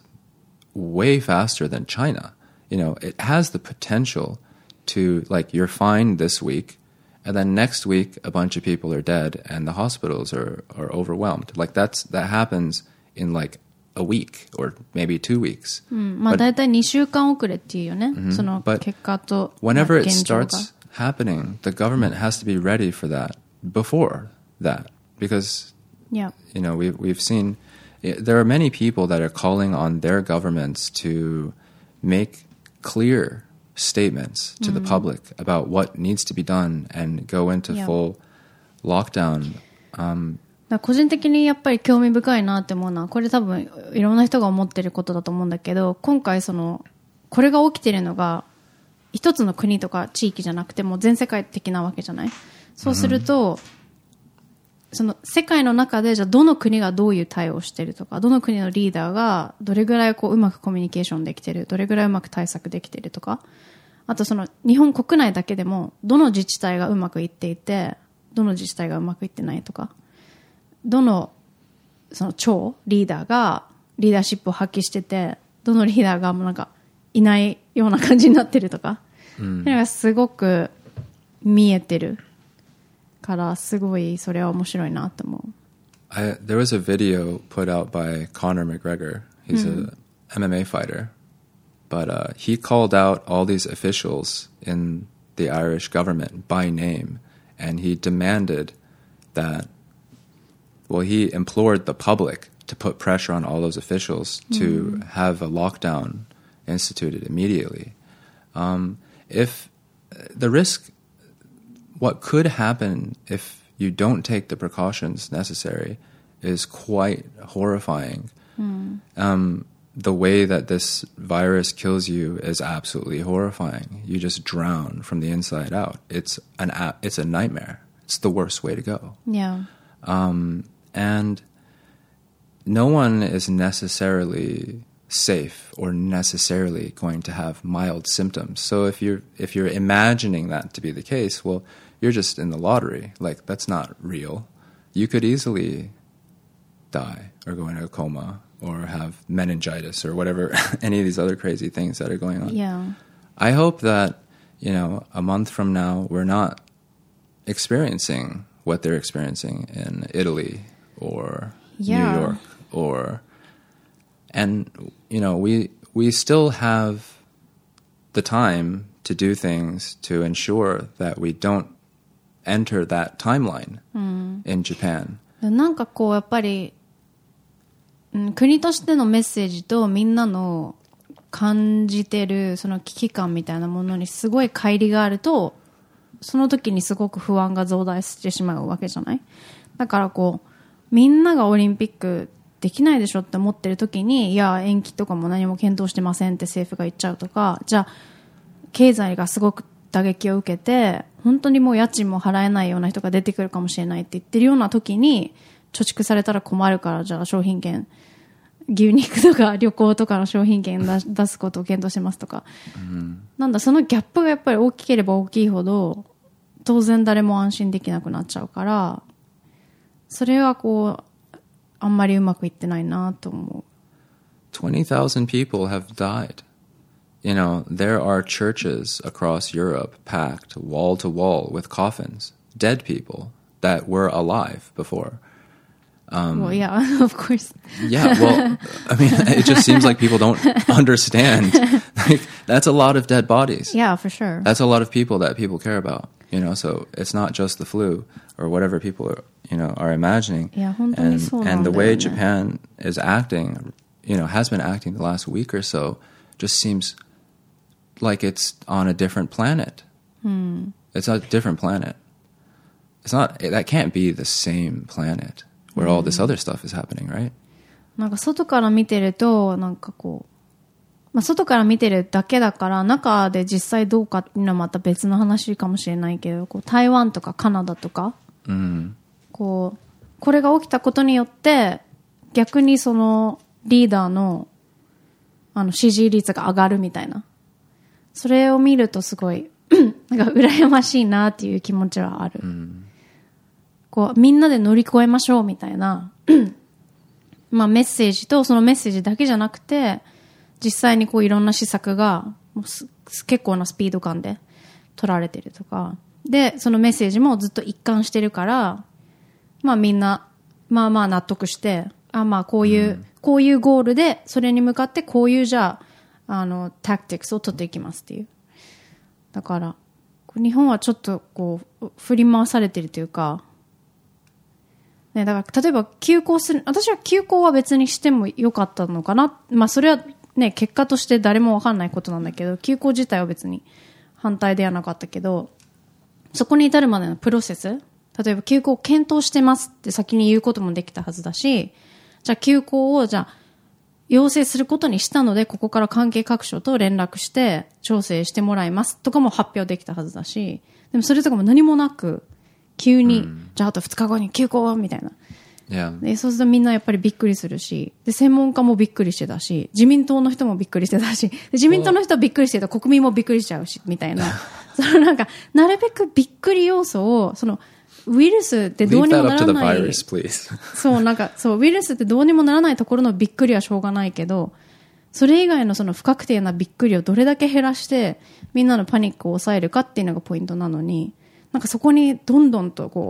way faster than China. You know, it has the potential to, like, you're fine this week, and then next week a bunch of people are dead and the hospitals are, are overwhelmed. Like that's that happens in like a week or maybe two weeks. うん、まあだいたいにしゅうかん遅れっていうよね。Mm-hmm. その結果と whenever it starts happening, the government has to be ready for that before that because yeah. you know we've we've seen there are many people that are calling on their governments to make clear statements to mm-hmm. the public about what needs to be done and go into yeah. full lockdown. Um, 個人的にやっぱり興味深いなって思うのは、これ多分いろんな人が思ってることだと思うんだけど、今回そのこれが起きてるのが一つの国とか地域じゃなくても全世界的なわけじゃない。そうすると、うん、その世界の中でじゃあどの国がどういう対応をしてるとか、どの国のリーダーがどれぐらいこううまくコミュニケーションできてる、どれぐらいうまく対策できてるとか、あとその日本国内だけでもどの自治体がうまくいっていて、どの自治体がうまくいってないとか、どのその超リーダーがリーダーシップを発揮してて、どのリーダーがもうなんかいないような感じになってるとか、うん、それがすごく見えてるから、すごいそれは面白いなと思う。 I, there was a video put out by Conor McGregor. He's mm. a M M A fighter. But uh, he called out all these officials in the Irish government by name, and he demanded that, well, he implored the public to put pressure on all those officials to mm. have a lockdown instituted immediately. Um, if the risk, what could happen if you don't take the precautions necessary is quite horrifying. Mm. Um, the way that this virus kills you is absolutely horrifying. You just drown from the inside out. It's an it's a nightmare. It's the worst way to go. Yeah. Um, and no one is necessarily safe or necessarily going to have mild symptoms. So if you're if you're imagining that to be the case, well, you're just in the lottery. Like, that's not real. You could easily die or go into a coma or have meningitis or whatever, any of these other crazy things that are going on. Yeah. I hope that, you know, a month from now, we're not experiencing what they're experiencing in Italy or yeah. New York or, and, you know, we, we still have the time to do things to ensure that we don't enter that timeline mm. in Japan. なんかこうやっぱり、うん、国としてのメッセージとみんなの感じてるその危機感みたいなものにすごい乖離があると、その時にすごく不安が増大してしまうわけじゃない。だからこうみんながオリンピックできないでしょって思ってる時に、いや延期とかも何も検討してませんって政府が言っちゃうとか、じゃあ経済がすごく打撃を受けて本当にもう家賃も払えないような人が出てくるかもしれないって言ってるような時に、貯蓄されたら困るから、じゃあ商品券、牛肉とか旅行とかの商品券出出すことを検討してますとか、うん、なんだそのギャップがやっぱり大きければ大きいほど当然誰も安心できなくなっちゃうから、それはこうあんまりうまくいってないなと思う。 twenty thousand people have died. You know, there are churches across Europe packed wall to wall with coffins, dead people that were alive before. Um, well, yeah, of course. Yeah, well, I mean, it just seems like people don't understand. Like, that's a lot of dead bodies. Yeah, for sure. That's a lot of people that people care about, you know, so it's not just the flu or whatever people are, you know, are imagining. Yeah, and, and the way Japan is acting, you know, has been acting the last week or so, just seems like it's on a different planet. Hmm. It's a different planet. It's not, that can't be the same planet.Where all this other stuff is happening, right? なんか外から見てると、なんかこう、まあ外から見てるだけだから、中で実際どうかっていうのはまた別の話かもしれないけど、こう台湾とかカナダとか、うん、こう、これが起きたことによって、逆にそのリーダーの、あの支持率が上がるみたいな。それを見るとすごい、なんか羨ましいなっていう気持ちはある。うんこうみんなで乗り越えましょうみたいなまあメッセージとそのメッセージだけじゃなくて実際にこういろんな施策が結構なスピード感で取られてるとかでそのメッセージもずっと一貫してるからまあみんなまあまあ納得してあまあこういう、うん、こういうゴールでそれに向かってこういうじゃああのタクティクスを取っていきますっていうだから日本はちょっとこう振り回されてるというかね、だから例えば休校する私は休校は別にしてもよかったのかなまあそれはね結果として誰もわかんないことなんだけど休校自体は別に反対ではなかったけどそこに至るまでのプロセス例えば休校を検討してますって先に言うこともできたはずだしじゃあ休校をじゃあ要請することにしたのでここから関係各所と連絡して調整してもらいますとかも発表できたはずだしでもそれとかも何もなく急に、うん、じゃああとふつかごに休校みたいな、yeah. でそうするとみんなやっぱりびっくりするしで専門家もびっくりしてたし自民党の人もびっくりしてたしで自民党の人はびっくりしてた国民もびっくりしちゃうしみたいなそのなんかなるべくびっくり要素をそのウイルスってどうにもならない virus, そうなんかそうウイルスってどうにもならないところのびっくりはしょうがないけどそれ以外のその不確定なびっくりをどれだけ減らしてみんなのパニックを抑えるかっていうのがポイントなのになんかそこにどんどんとこう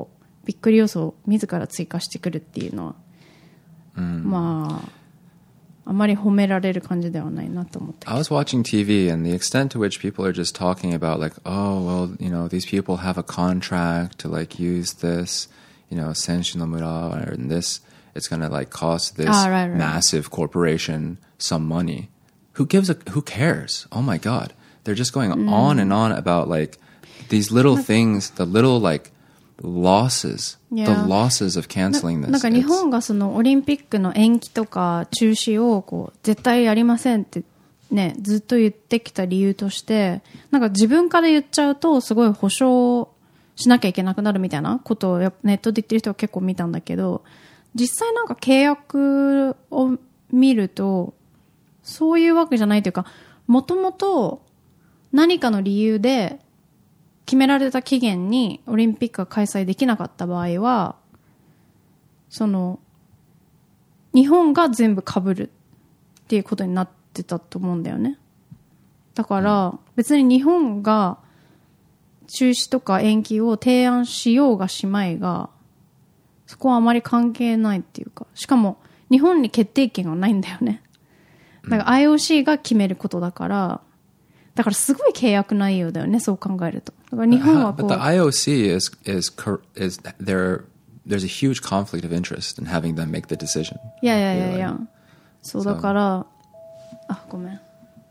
びっくり要素を自ら追加してくるっていうのは、うん、まああまり褒められる感じではないなと思って。 I was watching T V and the extent to which people are just talking about like, oh, well, you know, these people have a contract to like use this, you know, Senshi no Mura or this, it's going to like cost this ah, right, right. massive corporation some money. Who gives a, who cares? Oh my God. They're just going mm. on and on about like these little things, the little like losses, yeah. the losses of canceling this. なんか日本がそのオリンピックの延期とか中止をこう絶対やりませんってね、ずっと言ってきた理由として、なんか自分から言っちゃうとすごい保証しなきゃいけなくなるみたいなことをネットで言ってる人は結構見たんだけど、実際なんか契約を見るとそういうわけじゃないというか、もともと何かの理由で決められた期限にオリンピックが開催できなかった場合は、その日本が全部被るっていうことになってたと思うんだよね。だから別に日本が中止とか延期を提案しようがしまいが、そこはあまり関係ないっていうか、しかも日本に決定権がないんだよね。だから アイオーシー が決めることだから、だからすごい契約内容だよね、そう考えると。だから日本はこう。 But the アイオーシー is is is there there's a huge conflict of interest in having them make the decision. いやいやいやいや。そうだから、あ、ごめん。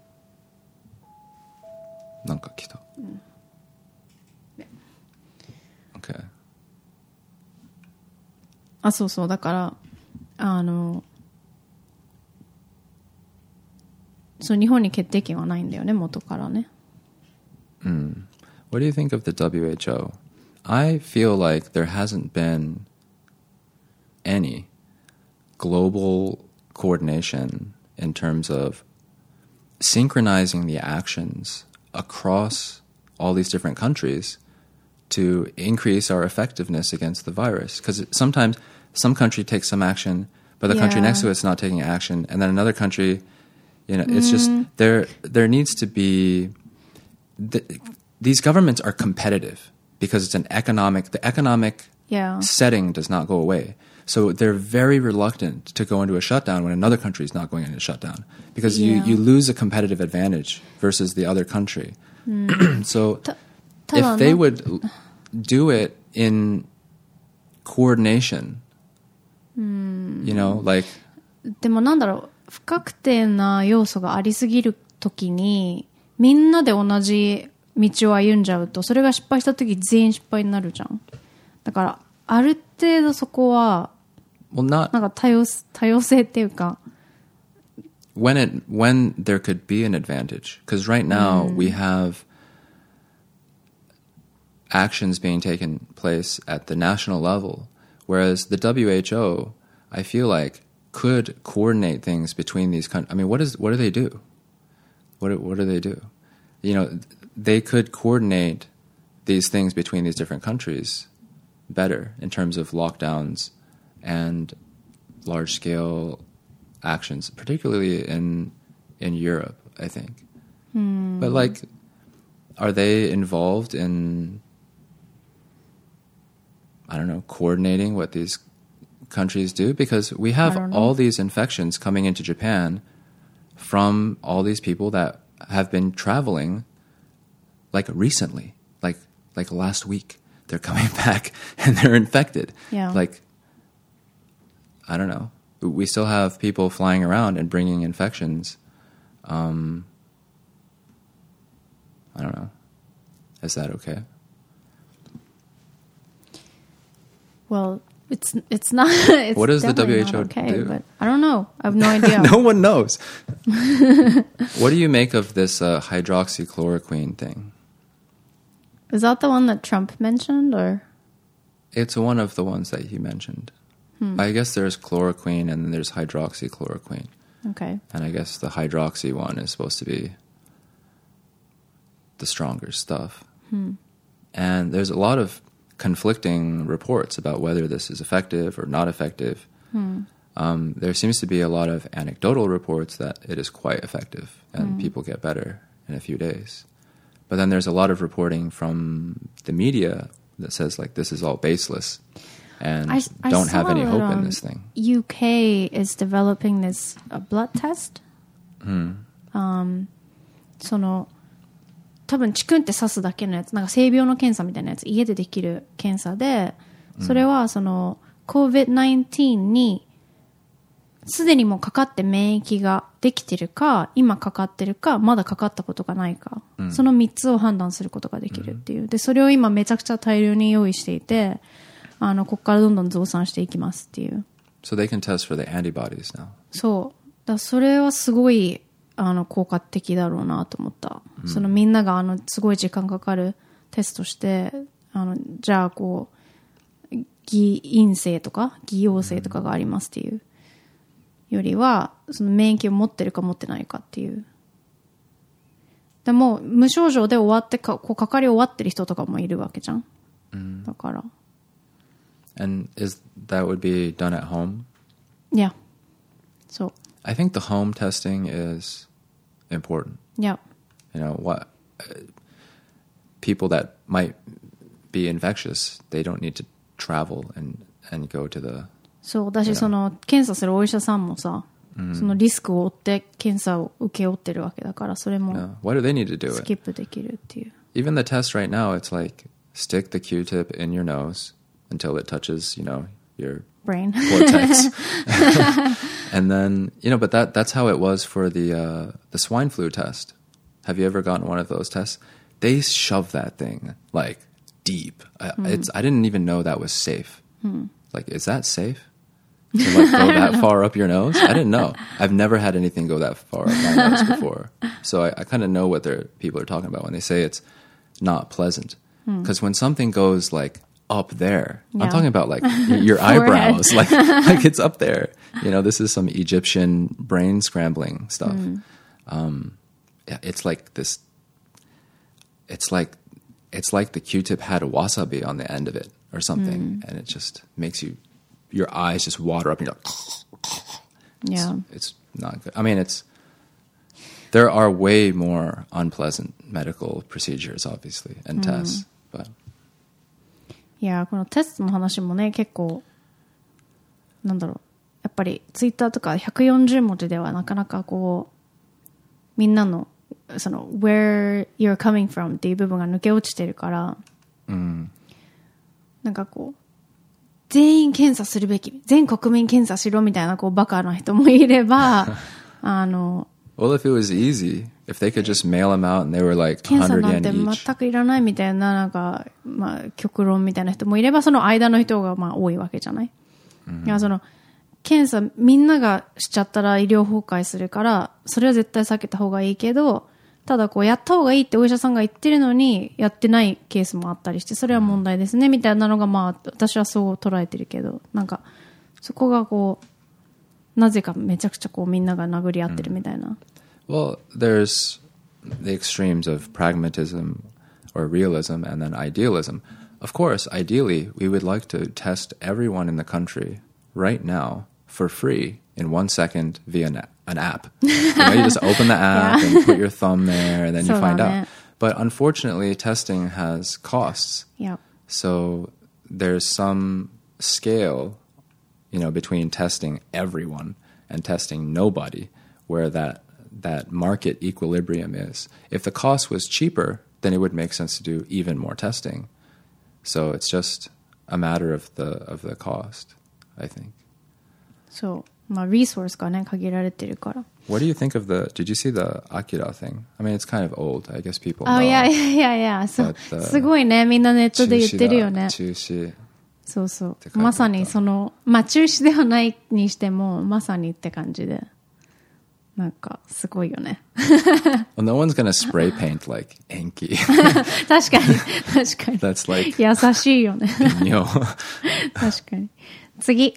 なんか来た。うん、okay. あ、そうそう、だからあの。そう、日本に決定権はないんだよね、元からね。 Mm. What do you think of the W H O? I feel like there hasn't been any global coordination in terms of synchronizing the actions across all these different countries to increase our effectiveness against the virus. Because sometimes some country takes some action, but the yeah. country next to it's not taking action, and then another country... You know, it's mm. just there. There needs to be the, these governments are competitive because it's an economic. The economic yeah. setting does not go away, so they're very reluctant to go into a shutdown when another country is not going into a shutdown because yeah. you, you lose a competitive advantage versus the other country. Mm. so, Ta- if they would do it in coordination, mm. you know, like. でもなんだろう。不確定な要素がありすぎるときにみんなで同じ道を歩んじゃうとそれが失敗したとき全員失敗になるじゃん。だからある程度そこは well, not, なんか多様、多様性っていうか when it when there could be an advantage because right now mm. we have actions being taken place at the national level whereas the W H O I feel like could coordinate things between these countries. I mean, what is what do they do? What what do they do? You know, they could coordinate these things between these different countries better in terms of lockdowns and large-scale actions, particularly in in Europe, I think. Hmm. But like, are they involved in, I don't know, coordinating what these countries do? Because we have all these infections coming into Japan from all these people that have been traveling like recently, like like last week. They're coming back and they're infected. Yeah. Like, I don't know. We still have people flying around and bringing infections. Um, I don't know. Is that okay? Well, It's it's not. It's what does the W H O okay, do? But I don't know. I have no idea. No one knows. What do you make of this uh, hydroxychloroquine thing? Is that the one that Trump mentioned, or? It's one of the ones that he mentioned. Hmm. I guess there's chloroquine and then there's hydroxychloroquine. Okay. And I guess the hydroxy one is supposed to be the stronger stuff. Hmm. And there's a lot of conflicting reports about whether this is effective or not effective. Hmm. Um, there seems to be a lot of anecdotal reports that it is quite effective and hmm. people get better in a few days. But then there's a lot of reporting from the media that says like this is all baseless and I, I don't have any saw hope that, in um, this thing. U K is developing this uh, blood test. Hmm. Um, その多分チクンって刺すだけのやつ、なんか性病の検査みたいなやつ、家でできる検査で、それはその コービッドナインティーン にすでにもうかかって免疫ができてるか、今かかってるか、まだかかったことがないか、うん、そのみっつを判断することができるっていう。で、それを今めちゃくちゃ大量に用意していて、あの、ここからどんどん増産していきますっていう。 So they can test for the antibodies now. そう。だそれはすごい、あの、効果的だろうなと思った。うん、そのみんながあの、すごい時間かかるテストして、あの、じゃあこう、偽陰性とか、偽陽性とかがありますっていう。よりはその免疫を持ってるか持ってないかっていう。でも無症状で終わってかこうかかり終わってる人とかもいるわけじゃん。うん、だから。 And is that would be done at home? Yeah. So. I think the home testing is important. Yeah. You know what? Uh, people that might be infectious, they don't need to travel and and go to the そう、私その検査するお医者さんもさ、mm. そのリスクを負って検査を受け負ってるわけだから、それも Why do they need to do it? スキップできるっていう。 Even the test right now, it's like stick the Q-tip in your nose until it touches, you know, your brain cortex, and then you know, but that that's how it was for the uh, the swine flu test. Have you ever gotten one of those tests? They shove that thing like deep. Mm. It's I didn't even know that was safe. Mm. Like, is that safe? To like go that far up your nose? I didn't know. I've never had anything go that far up my nose before. So I, I kind of know what they're, people are talking about when they say it's not pleasant. Because hmm. when something goes like up there, yeah. I'm talking about like your, your eyebrows, like like it's up there. You know, this is some Egyptian brain scrambling stuff. Hmm. Um, yeah, it's like this. It's like it's like the Q-tip had a wasabi on the end of it or something, hmm. and it just makes you. Your eyes just water up and you're like, yeah, it's, it's not good. I mean, it's, there are way more unpleasant medical procedures, obviously, and tests, but. いや、このテストの話もね、結構、なんだろう、やっぱりツイッターとかひゃくよんじゅうもじではなかなかこう、みんなの、その、where you're coming from っていう部分が抜け落ちてるから、うん、なんかこう、全員検査するべき、全国民検査しろみたいなこうバカな人もいれば、あの。 Well, if it was easy, if they could just mail them out and they were like one hundred yen each. 検査なんて全くいらないみたいな、なんか、まあ、極論みたいな人もいれば、その間の人がまあ多いわけじゃない、うん、いや、その、検査みんながしちゃったら医療崩壊するから、それは絶対避けた方がいいけど、ただこうやった方がいいってお医者さんが言ってるのにやってないケースもあったりして、それは問題ですねみたいなのがまあ私はそう捉えてるけど、なんかそこがこうなぜかめちゃくちゃこうみんなが殴り合ってるみたいな。 Well, there's the extremes of pragmatism or realism and then idealism. Of course, ideally, we would like to test everyone in the country right now for free in one second via an app. An app. You know, you just open the app yeah. and put your thumb there and then you find out. But unfortunately, testing has costs. Yep. So there's some scale, you know, between testing everyone and testing nobody, where that that market equilibrium is. If the cost was cheaper, then it would make sense to do even more testing. So it's just a matter of the of the cost, I think. So, まあ、resource がね、限られてるから。 What do you think of the, did you see the Akira thing? I mean, it's kind of old. I guess people know. Oh, yeah, yeah, yeah. そう、uh, すごいね、みんなネットで言ってるよね。 中止。 そうそう。まさにその、まあ中止ではないにしても、まさにって感じで。なんか、すごいよね。 Well, no one's gonna spray paint like Enki. 確かに、確かに。 That's like. 優しいよね。 微妙。 確かに。次。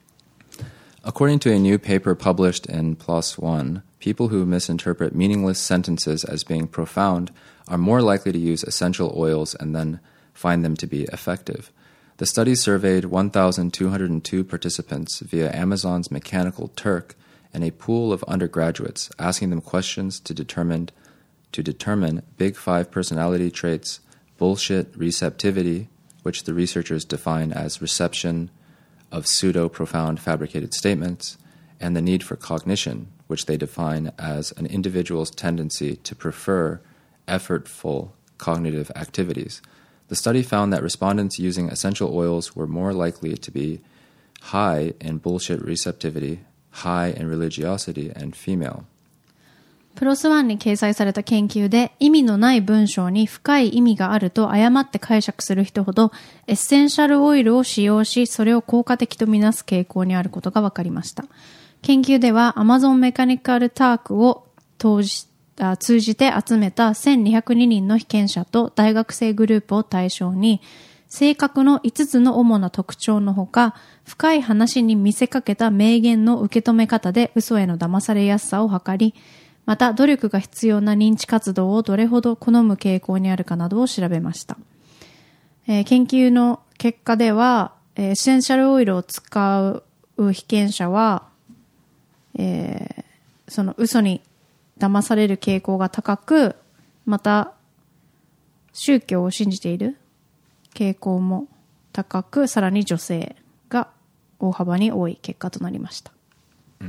According to a new paper published in PLOS ONE, people who misinterpret meaningless sentences as being profound are more likely to use essential oils and then find them to be effective. The study surveyed one thousand two hundred two participants via Amazon's Mechanical Turk and a pool of undergraduates, asking them questions to determine, to determine Big Five personality traits, bullshit receptivity, which the researchers define as reception of pseudo-profound fabricated statements, and the need for cognition, which they define as an individual's tendency to prefer effortful cognitive activities. The study found that respondents using essential oils were more likely to be high in bullshit receptivity, high in religiosity, and female. プロスワンに掲載された研究で意味のない文章に深い意味があると誤って解釈する人ほどエッセンシャルオイルを使用しそれを効果的とみなす傾向にあることが分かりました。研究では Amazon メカニカルタークを通じ通じて集めたせんにひゃくににんの被験者と大学生グループを対象に性格のいつつの主な特徴のほか深い話に見せかけた名言の受け止め方で嘘への騙されやすさを図りまた努力が必要な認知活動をどれほど好む傾向にあるかなどを調べました、えー、研究の結果ではエッセンシャルオイルを使う被験者は、えー、その嘘に騙される傾向が高くまた宗教を信じている傾向も高くさらに女性が大幅に多い結果となりました、 うん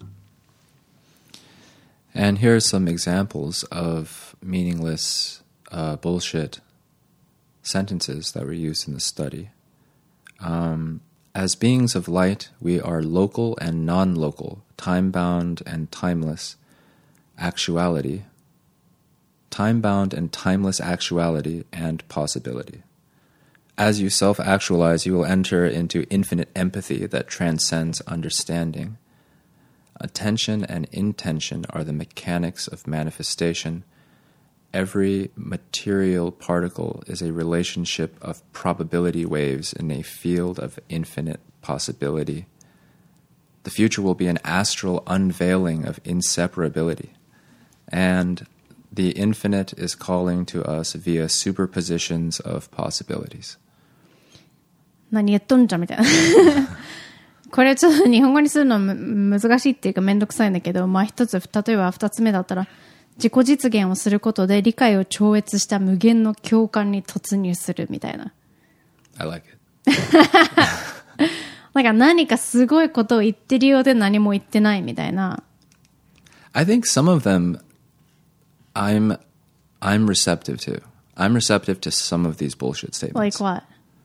、And here are some examples of meaningless uh, bullshit sentences that were used in the study. Um, as beings of light, we are local and non-local, time-bound and timeless actuality, time-bound and timeless actuality and possibility. As you self-actualize, you will enter into infinite empathy that transcends understanding. Attention and intention are the mechanics of manifestation. Every material particle is a relationship of probability waves in a field of infinite possibility. The future will be an astral unveiling of inseparability. And the infinite is calling to us via superpositions of possibilities. 何言っとんじゃみたいなこれちょっと日本語にするのむ難しいっていうかめんどくさいんだけど、まあ一つ、例えば二つ目だったら自己実現をすることで理解を超越した無限の共感に突入するみたいな。 I like it. なんか何かすごいことを言ってるようで何も言ってないみたいな。 I think some of them I'm I'm receptive to. I'm receptive to some of these bullshit statements. Like what?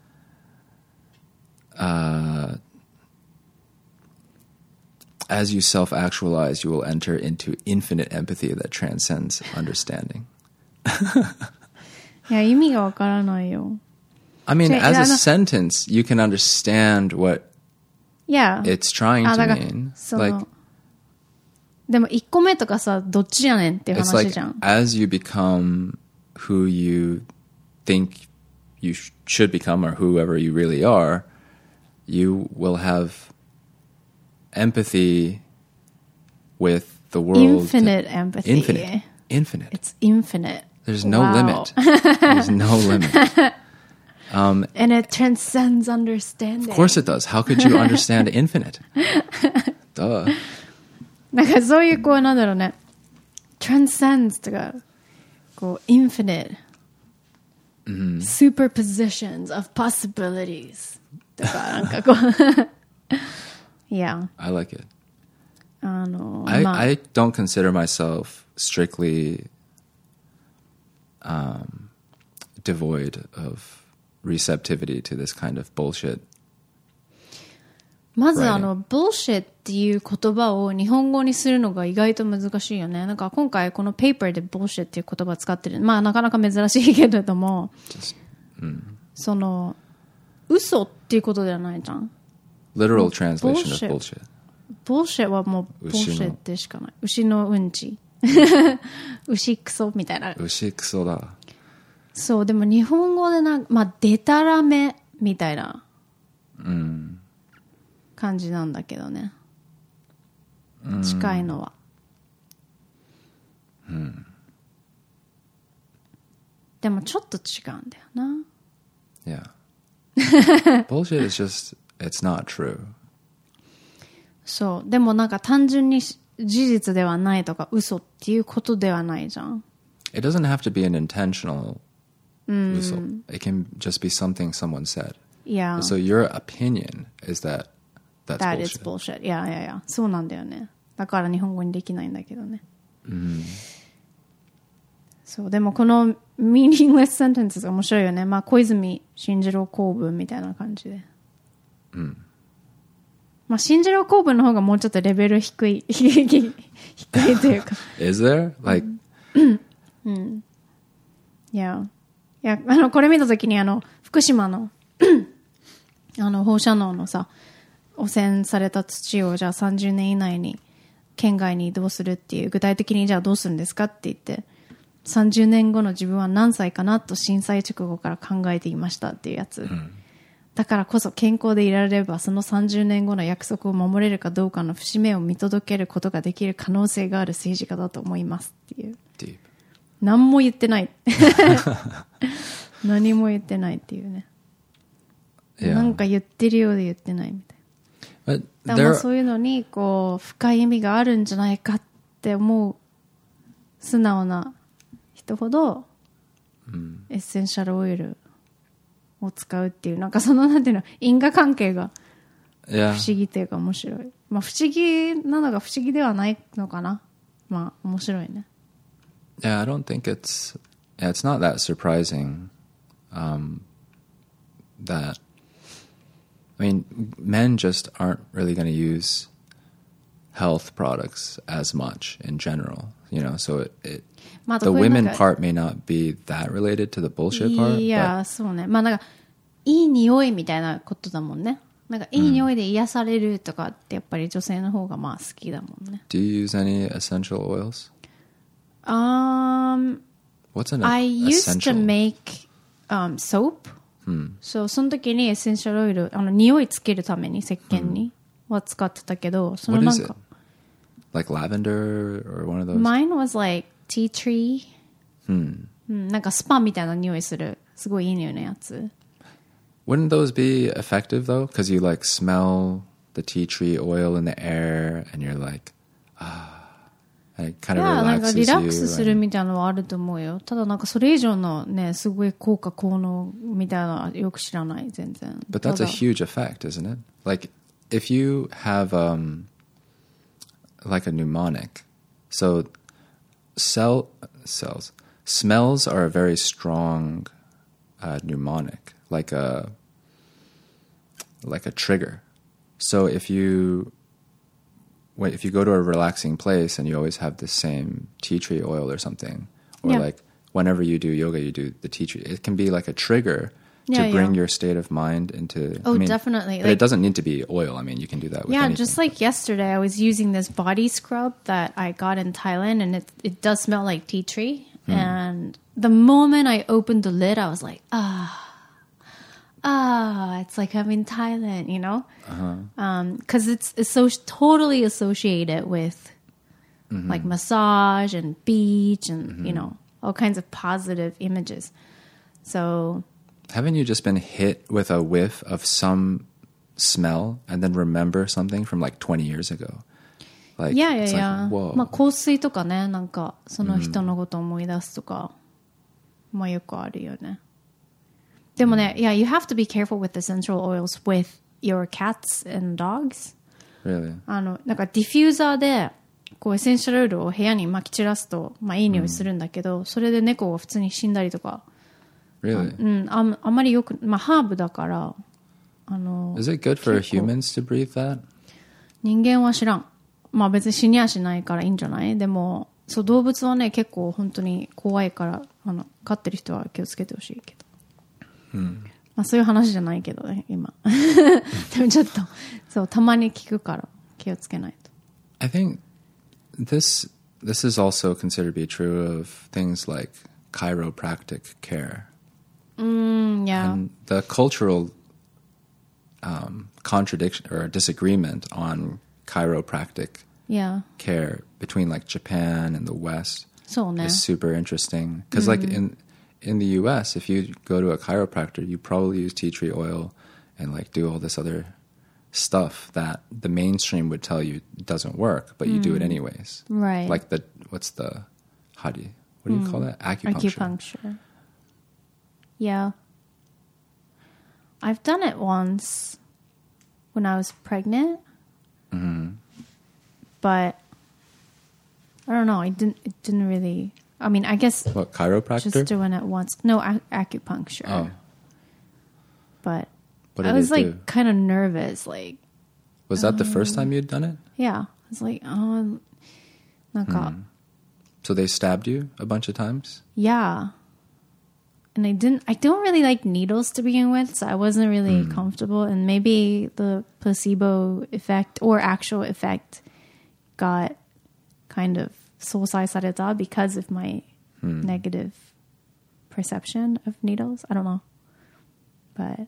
Uh, as you self-actualize, you will enter into infinite empathy that transcends understanding. いや、意味がわからないよ。 I mean, as a sentence, you can understand what yeah. it's trying to mean. Like, でも一個目とかさ、どっちやねんっていう話じゃん。 It's like, as you become who you think you sh- should become or whoever you really are, you will have empathy with the world. Infinite empathy. Infinite. Infinite. It's infinite. There's no wow. limit. There's no limit. Um, and it transcends understanding. Of course it does. How could you understand infinite? Duh. なんかそういうこうなんだろうね。transcends とか、こう infinite、mm-hmm. superpositions of possibilities とかなんかこうyeah. I like it. あの I, まあ、 I don't consider myself strictly um, devoid of receptivity to this kind of bullshit. まずあの bullshit っていう言葉を日本語にするのが意外と難しいよね。なんか今回この paper で bullshit っていう言葉を使ってる。まあなかなか珍しいけれども、 Just, mm. その嘘っていうことではないじゃん。 Literal translation of bullshit. bullshit はもう bullshit でしかない。牛のうんち。牛クソみたいな。 牛クソだ。 そう、でも日本語でな、まあデタラメみたいな。 うん感じなんだけどね、近いのは、 うん、 でもちょっと違うんだよな。 Yeah. Bullshit is just, it's not true. そう、でもなんか単純に事実ではないとか嘘っていうことではないじゃん。 It doesn't have to be an intentional 嘘. It can just be something someone said. Yeah. So your opinion is that that's That bullshit. is bullshit. いやいやいや。そうなんだよね。だから日本語にできないんだけどね。 Mm. そう、でもこの meaningless sentences が面白いよね。まあ小泉進次郎公文みたいな感じで。 うん。 まあ進次郎公文の方がもうちょっとレベル低い、低いというか。 Is there? Like... うん。いや。いや、あの、これ見たときにあの、福島のあの、放射能のさ、汚染された土をじゃあさんじゅうねん以内に県外に移動するっていう、具体的にじゃあどうするんですかって言って、さんじゅうねんごの自分は何歳かなと震災直後から考えていましたっていうやつ。うん、だからこそ健康でいられればそのさんじゅうねんごの約束を守れるかどうかの節目を見届けることができる可能性がある政治家だと思いますっていう。Deep. 何も言ってない。何も言ってないっていうね。Yeah. なんか言ってるようで言ってないみたいな。だからそういうのにこう深い意味があるんじゃないかって思う素直な人ほど、うん、エッセンシャルオイルを使うっていうなんかそのなんていうの因果関係が不思議っていうか面白い。Yeah. まあ不思議なのが不思議ではないのかな。まあ面白いね。 Yeah, I don't think it's yeah, it's not that surprising um, that I mean, men just aren't really going to use health products as much in general, you know, so it, it the women part may not be that related to the bullshit part. いや、そうね。まあなんか、いい匂いみたいなことだもんね。なんか、いい匂いで癒されるとかってやっぱり女性の方がまあ好きだもんね。 Do you use any essential oils? Um, What's an I used essential? to make um, soap. うん、 そう、その時にエッセンシャルオイル、あの、匂いつけるために石鹸には使ってたけど、うん、そのなんか。 Like lavender or one of those? Mine was like tea tree. うん。 うん、なんかスパみたいな匂いする、すごいいい匂いのやつ。 Wouldn't those be effective though? Because you like smell the tea tree oil in the air and you're like, ah.Kind of いや、なんかリラックスするみたいなのはあると思うよ。ただなんかそれ以上のね、すごい効果効能みたいなのはよく知らない、全然。 But that's a huge effect, isn't it? Like, if you have, um, like a mnemonic, so cell, cells, smells are a very strong uh, mnemonic, like a, like a trigger. So if you...If you go to a relaxing place and you always have the same tea tree oil or something, or yeah. like whenever you do yoga, you do the tea tree, it can be like a trigger yeah, to bring yeah. your state of mind into... Oh, I mean, definitely. But like, it doesn't need to be oil. I mean, you can do that with yeah, anything. just like yesterday, I was using this body scrub that I got in Thailand, and it, it does smell like tea tree. Hmm. And the moment I opened the lid, I was like, ah...Ah, it's like I'm in Thailand, you know? Uh-huh. Um, 'cause it's, it's so totally associated with mm-hmm. like massage and beach and, mm-hmm. you know, all kinds of positive images. So... Haven't you just been hit with a whiff of some smell and then remember something from like twenty years ago? Like, yeah, yeah, it's yeah. Like, whoa. まあ香水とかね、なんかその人のことを思い出すとか、mm. まあよくあるよね。でもね、yeah, you have to be careful with essential oils with your cats and dogs. Really? あの、なんかディフューザーで、こうエッセンシャルオイルを部屋に撒き散らすと、まあいい匂いするんだけど、mm. それで猫が普通に死んだりとか。 Really? うん、あ, あんまりよく、まあハーブだから、あの。 Is it good for humans to breathe that? 人間は知らん。まあ別に死にはしないからいいんじゃない？でも、そう動物はね、結構本当に怖いから、あの、飼ってる人は気をつけてほしいけど。 Hmm. まあそういう話じゃないけどね今でもちょっとそうたまに聞くから気をつけないと I think this this is also considered to be true of things like chiropractic care. Mm, yeah. And the cultural um, contradiction or disagreement on chiropractic yeah. care between like Japan and the West そうね is super interesting because like in in the U S, if you go to a chiropractor, you probably use tea tree oil and like do all this other stuff that the mainstream would tell you doesn't work, but you mm. do it anyways. Right. Like the, what's the, how do you, what do you mm. call that? Acupuncture. Acupuncture. Yeah. I've done it once when I was pregnant. Mm-hmm. But I don't know. I didn't. It didn't really. I mean, I guess What, chiropractor? just doing it once. No, ac- acupuncture. Oh. But What I did was it like do? kind of nervous. Like, Was that the first time you'd done it? yeah, I was like, oh, なんか So they stabbed you a bunch of times? yeah. And I didn't. I don't really like needles to begin with, so I wasn't really comfortable. And maybe the placebo effect or actual effect got kind of 相殺された because of my negative perception of needles. I don't know. But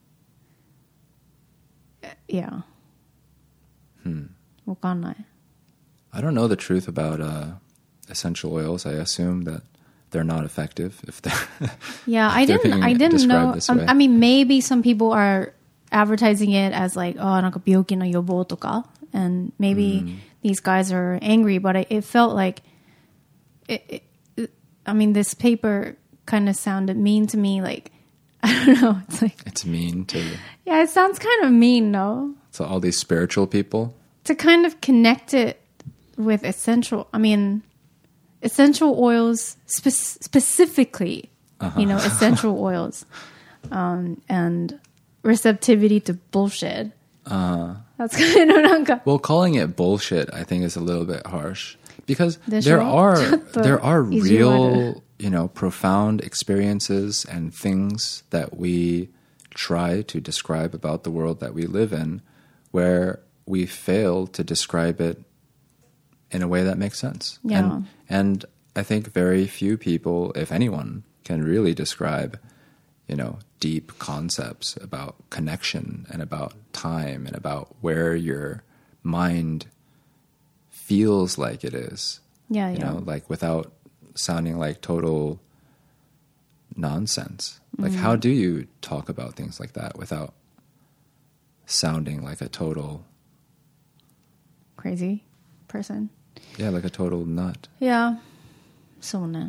yeah. Hmm. わかんない. I don't know the truth about uh, essential oils. I assume that they're not effective if they're Yeah, I they're didn't. being I didn't described know. this Um, way. I mean, maybe some people are advertising it as like, oh, なんか病気の予防とか, and maybe these guys are angry. But I, it felt like, it, it, it, I mean, this paper kind of sounded mean to me. Like, I don't know. It's like, It's mean to yeah, it sounds kind of mean, no? to all these spiritual people. To kind of connect it with essential. I mean, essential oils spe- specifically, Uh-huh. you know, essential oils, um, and receptivity to bullshit. Uh, That's kind of なんか well, calling it bullshit, I think, is a little bit harsh because でしょ? there are ちょっと there are 意地悪。 real, you know, profound experiences and things that we try to describe about the world that we live in, where we fail to describe it in a way that makes sense. Yeah. And, and I think very few people, if anyone, can really describe, you know, deep concepts about connection and about time and about where your mind feels like it is. Yeah, You yeah. know, like without sounding like total nonsense. Like, how do you talk about things like that without sounding like a total, Crazy person. yeah, like a total nut? Yeah. そうね.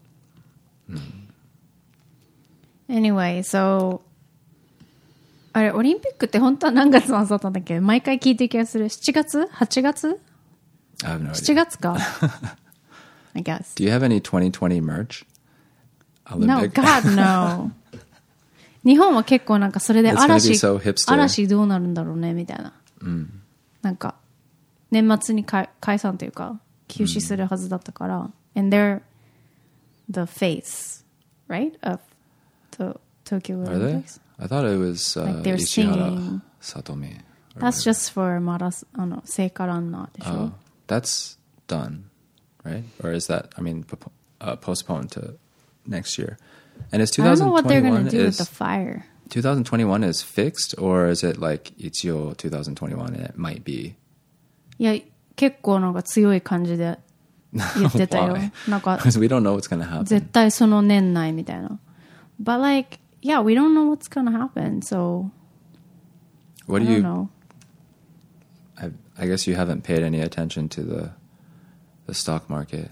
Anyway, so あれ、オリンピックって本当は何月の朝だったんだっけ？毎回聞いてる気がする。しちがつ ?はちがつ I have no しち idea. 月か I guess. Do you have any twenty twenty merch? No, Olympic? God, no. 日本は結構なんかそれで It's gonna be 嵐、 so hipster. 嵐どうなるんだろうねみたいな。なんか年末に解解散というか休止するはずだったから、and they're the face, right, of the Tokyo Are they? Olympics. I thought it was uh, Like they're Ishihara singing. Satomi. or That's whatever. just for マラスあの聖火ランナーでしょ。 Oh, that's done, right? Or is that, I mean, popo- uh, postponed to next year? And is I don't know what they're twenty twenty-one gonna do with is the fire. twenty twenty-one is fixed, or is it like Ichio twenty twenty-one and it might be? いや結構なんか強い感じで言ってたよ。 Why? なんか Because we don't know what's going to happen. 絶対その年内みたいな。But like, yeah, we don't know what's gonna happen, so What I do don't you? know. I, I guess you haven't paid any attention to the the stock market.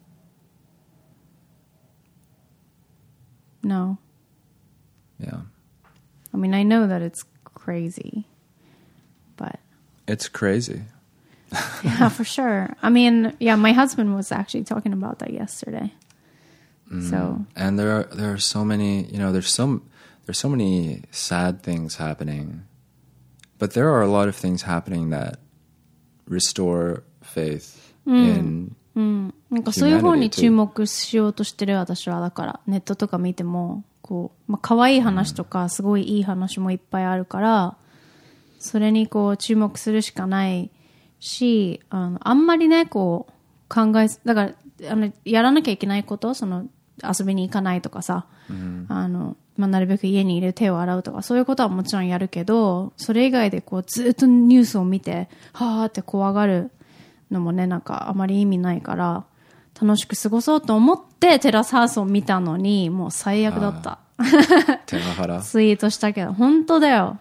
No. Yeah, I mean, I know that it's crazy, but it's crazy. yeah, for sure. I mean, yeah, my husband was actually talking about that yesterday. So, And there are there are so many, you know, there's some there's so many sad things happening, but there are a lot of things happening that restore faith in なんかそういう方に注目しようとしてる私は。だからネットとか見てもこう、まあ、可愛い話とかすごいいい話もいっぱいあるから、それにこう注目するしかないし、あのあんまりねこう考えだからあのやらなきゃいけないこと、その遊びに行かないとかさ、あのまあ、なるべく家にいる手を洗うとかそういうことはもちろんやるけど、それ以外でこうずっとニュースを見てはーって怖がるのもね、なんかあまり意味ないから楽しく過ごそうと思ってテラスハウスを見たのにもう最悪だった。 テラハラ。 ツイートしたけど本当だよ。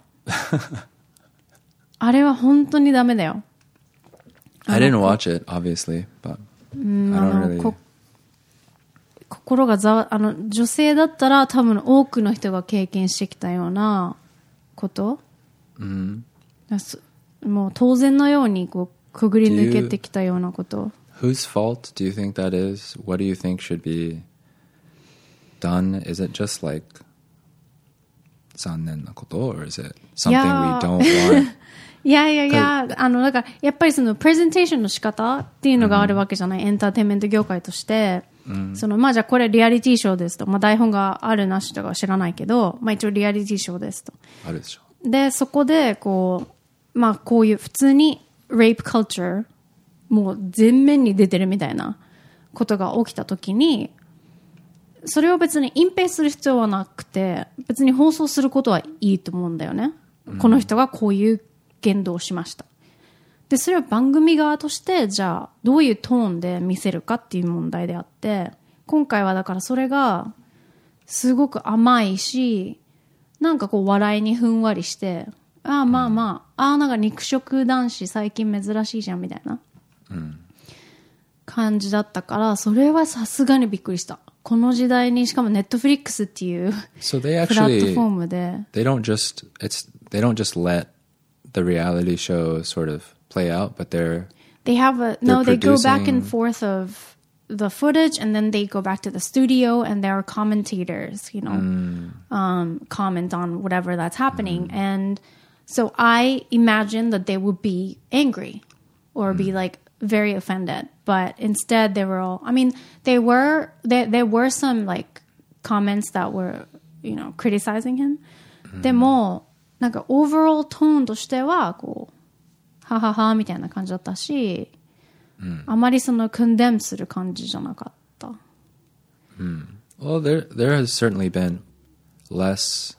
あれは本当にダメだよ。 I didn't watch it, obviously, but I あ don't の really. こ心がざわ、あの、女性だったら多分多くの人が経験してきたようなこと、 Mm-hmm. もう当然のようにこうくぐり抜けてきたようなこと。 Whose fault do you think that is? What do you think should be done? Is it just like 残念なこと or is it something we don't want? いやいやいや、あの、だから、やっぱりその、プレゼンテーションの仕方っていうのがあるわけじゃない、うん、エンターテインメント業界として、うん、その、まあ、じゃあこれリアリティショーですと、まあ、台本があるなしとかは知らないけど、まあ、一応リアリティショーですと。 あるでしょ。 で、そこで、こう、まあ、こういう普通に、rape culture、もう全面に出てるみたいなことが起きたときに、それを別に隠蔽する必要はなくて、別に放送することはいいと思うんだよね。うん、この人がこういう言動をしました。で、それを番組側として、じゃあ、どういうトーンで見せるかっていう問題であって、今回はだからそれが、すごく甘いし、なんかこう笑いにふんわりして、ああまあまあ、ああなんか肉食男子最近珍しいじゃんみたいな感じだったから、それはさすがにびっくりした。この時代にしかもネットフリックスっていうプラットフォームで。 They don't just, it's, they don't just let the reality show sort of play out, but they're they have a no they go back and forth of the footage and then they go back to the studio and there are commentators, you know, mm. um, comment on whatever that's happening. Mm. And so I imagine that they would be angry or mm. be like very offended, but instead they were all, I mean, they were, there, there were some like comments that were, you know, criticizing him. Mm. でも、なんかオーバーオールトーンとしては、こう、はははみたいな感じだったし、Mm. あまりそのコンデムする感じじゃなかった。 Mm. Well, there there has certainly been less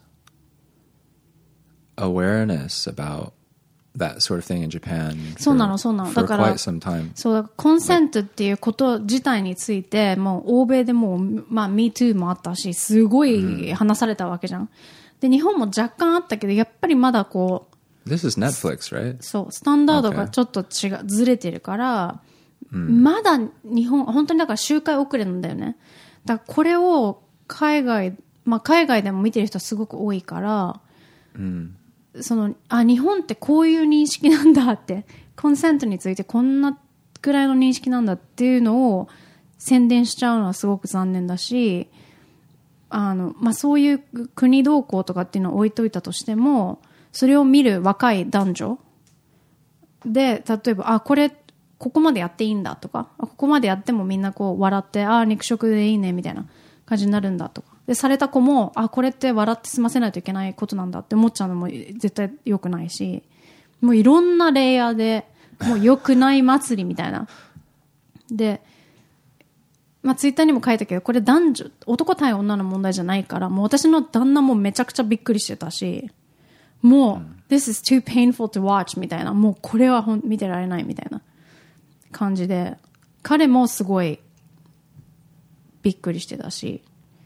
awareness about that sort of thing in Japan そうなのそうなの。 for だから quite some time. そうだからコンセントっていうこと自体についてもう欧米でもうまあ Me Too もあったしすごい話されたわけじゃん。Mm. で日本も若干あったけどやっぱりまだこう This is Netflix, right? そうスタンダードがちょっと違う、ずれてるから、うん、まだ日本本当にだから周回遅れなんだよね。だからこれを海外まあ海外でも見てる人すごく多いから、うん、そのあ日本ってこういう認識なんだってコンセントについてこんなくらいの認識なんだっていうのを宣伝しちゃうのはすごく残念だし、あのまあそういう国動向とかっていうのを置いといたとしても。それを見る若い男女で、例えば、あ、これ、ここまでやっていいんだとか、ここまでやってもみんなこう笑って、あ、肉食でいいねみたいな感じになるんだとか。で、された子も、あ、これって笑って済ませないといけないことなんだって思っちゃうのも絶対良くないし、もういろんなレイヤーで、もう良くない祭りみたいな。で、まあツイッターにも書いたけど、これ男女、男対女の問題じゃないから、もう私の旦那もめちゃくちゃびっくりしてたし、もう、うん、This is too painful to watch みたいな、もうこれはほん見てられないみたいな感じで、彼もすごいびっくりしてたし。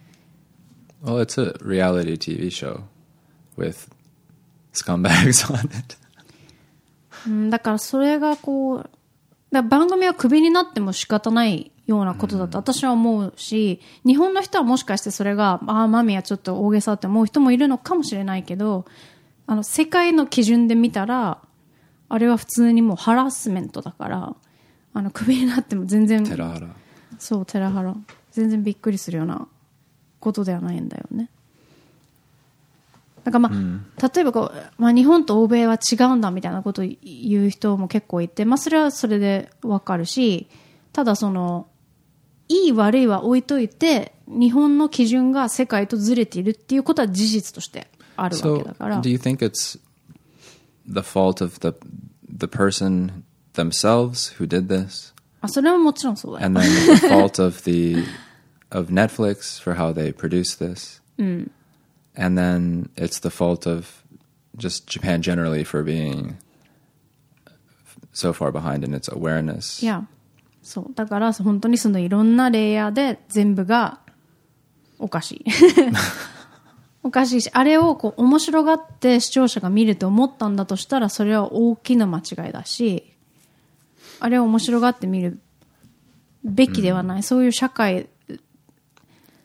Well, it's a reality ティーブイ show with scumbags on it. うん、だからそれがこう、だ番組はクビになっても仕方ないようなことだと私は思うし、うん、日本の人はもしかしてそれが、ああ、マミはちょっと大げさって思う人もいるのかもしれないけど、あの世界の基準で見たらあれは普通にもうハラスメントだから、あのクビになっても全然テラハラそうテラハラ全然びっくりするようなことではないんだよね。だからまあ、うん、例えばこう、まあ、日本と欧米は違うんだみたいなことを言う人も結構いて、まあ、それはそれでわかるし、ただそのいい悪いは置いといて日本の基準が世界とずれているっていうことは事実としてあるわけだから。 So, do you think it's the fault of the the person themselves who did this? あ、それはもちろんそうだよ。 And then the fault of the of Netflix for how they produce this. うん。 And then it's the fault of just Japan generally for being so far behind in its awareness. Yeah. そう。だから本当にそのいろんなレイヤーで全部がおかしい。おかしいし、あれをこう面白がって視聴者が見ると思ったんだとしたらそれは大きな間違いだし、あれを面白がって見るべきではない、うん、そういう社会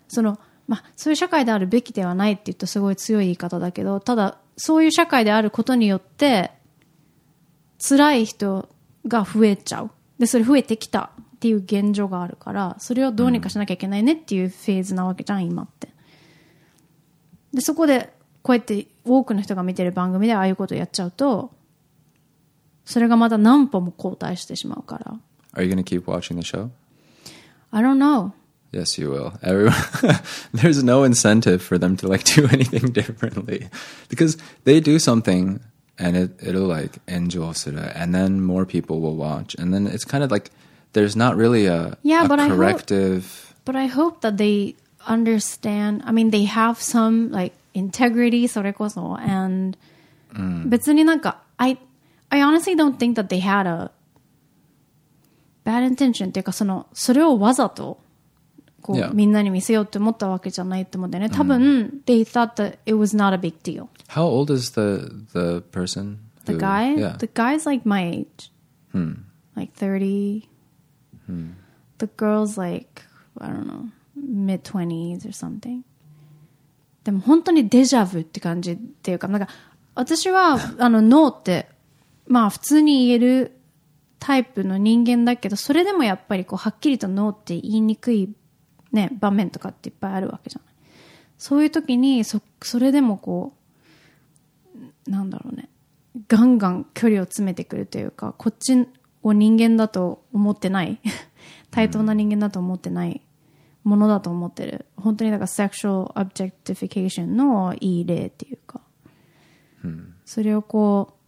その、まあ、そういう社会であるべきではないって言うとすごい強い言い方だけど、ただそういう社会であることによって辛い人が増えちゃう。で、それ増えてきたっていう現状があるから、それをどうにかしなきゃいけないねっていうフェーズなわけじゃん、今って。で、そこでこうやって多くの人が見てる番組でああいうことをやっちゃうと、それがまた何歩も後退してしまうから。 Are you going to keep watching the show? I don't know. Yes, you will. Everyone, there's no incentive for them to like do anything differently because they do something and it, it'll like enjoy and then more people will watch. And then it's kind of like there's not really a, yeah, a but corrective. I hope, but I hope that they understand. I mean, they have some like integrity, それこそ. And、うん、別になんか、I, I honestly don't think that they had a bad intention っていうか、その、それをわざと、こう、yeah. みんなに見せようって思ったわけじゃないって思うんだよね。多分、mm. they thought that it was not a big deal. How old is the, the person? The who, guy? Yeah. The guy's like my age. Hmm. Like thirty. Hmm. The girl's like, I don't know, mid twenties or something. でも本当にデジャブって感じっていうか、なんか、私は、あの、ノーって、まあ普通に言えるタイプの人間だけど、それでもやっぱりこう、はっきりとノーって言いにくいね、場面とかっていっぱいあるわけじゃない。そういう時に、そ、それでもこう、なんだろうね、ガンガン距離を詰めてくるというか、こっちを人間だと思ってない、対等な人間だと思ってないものだと思ってる。本当にだからセクシュアルオブジェクティフィケーションのいい例っていうか、うん、それをこう、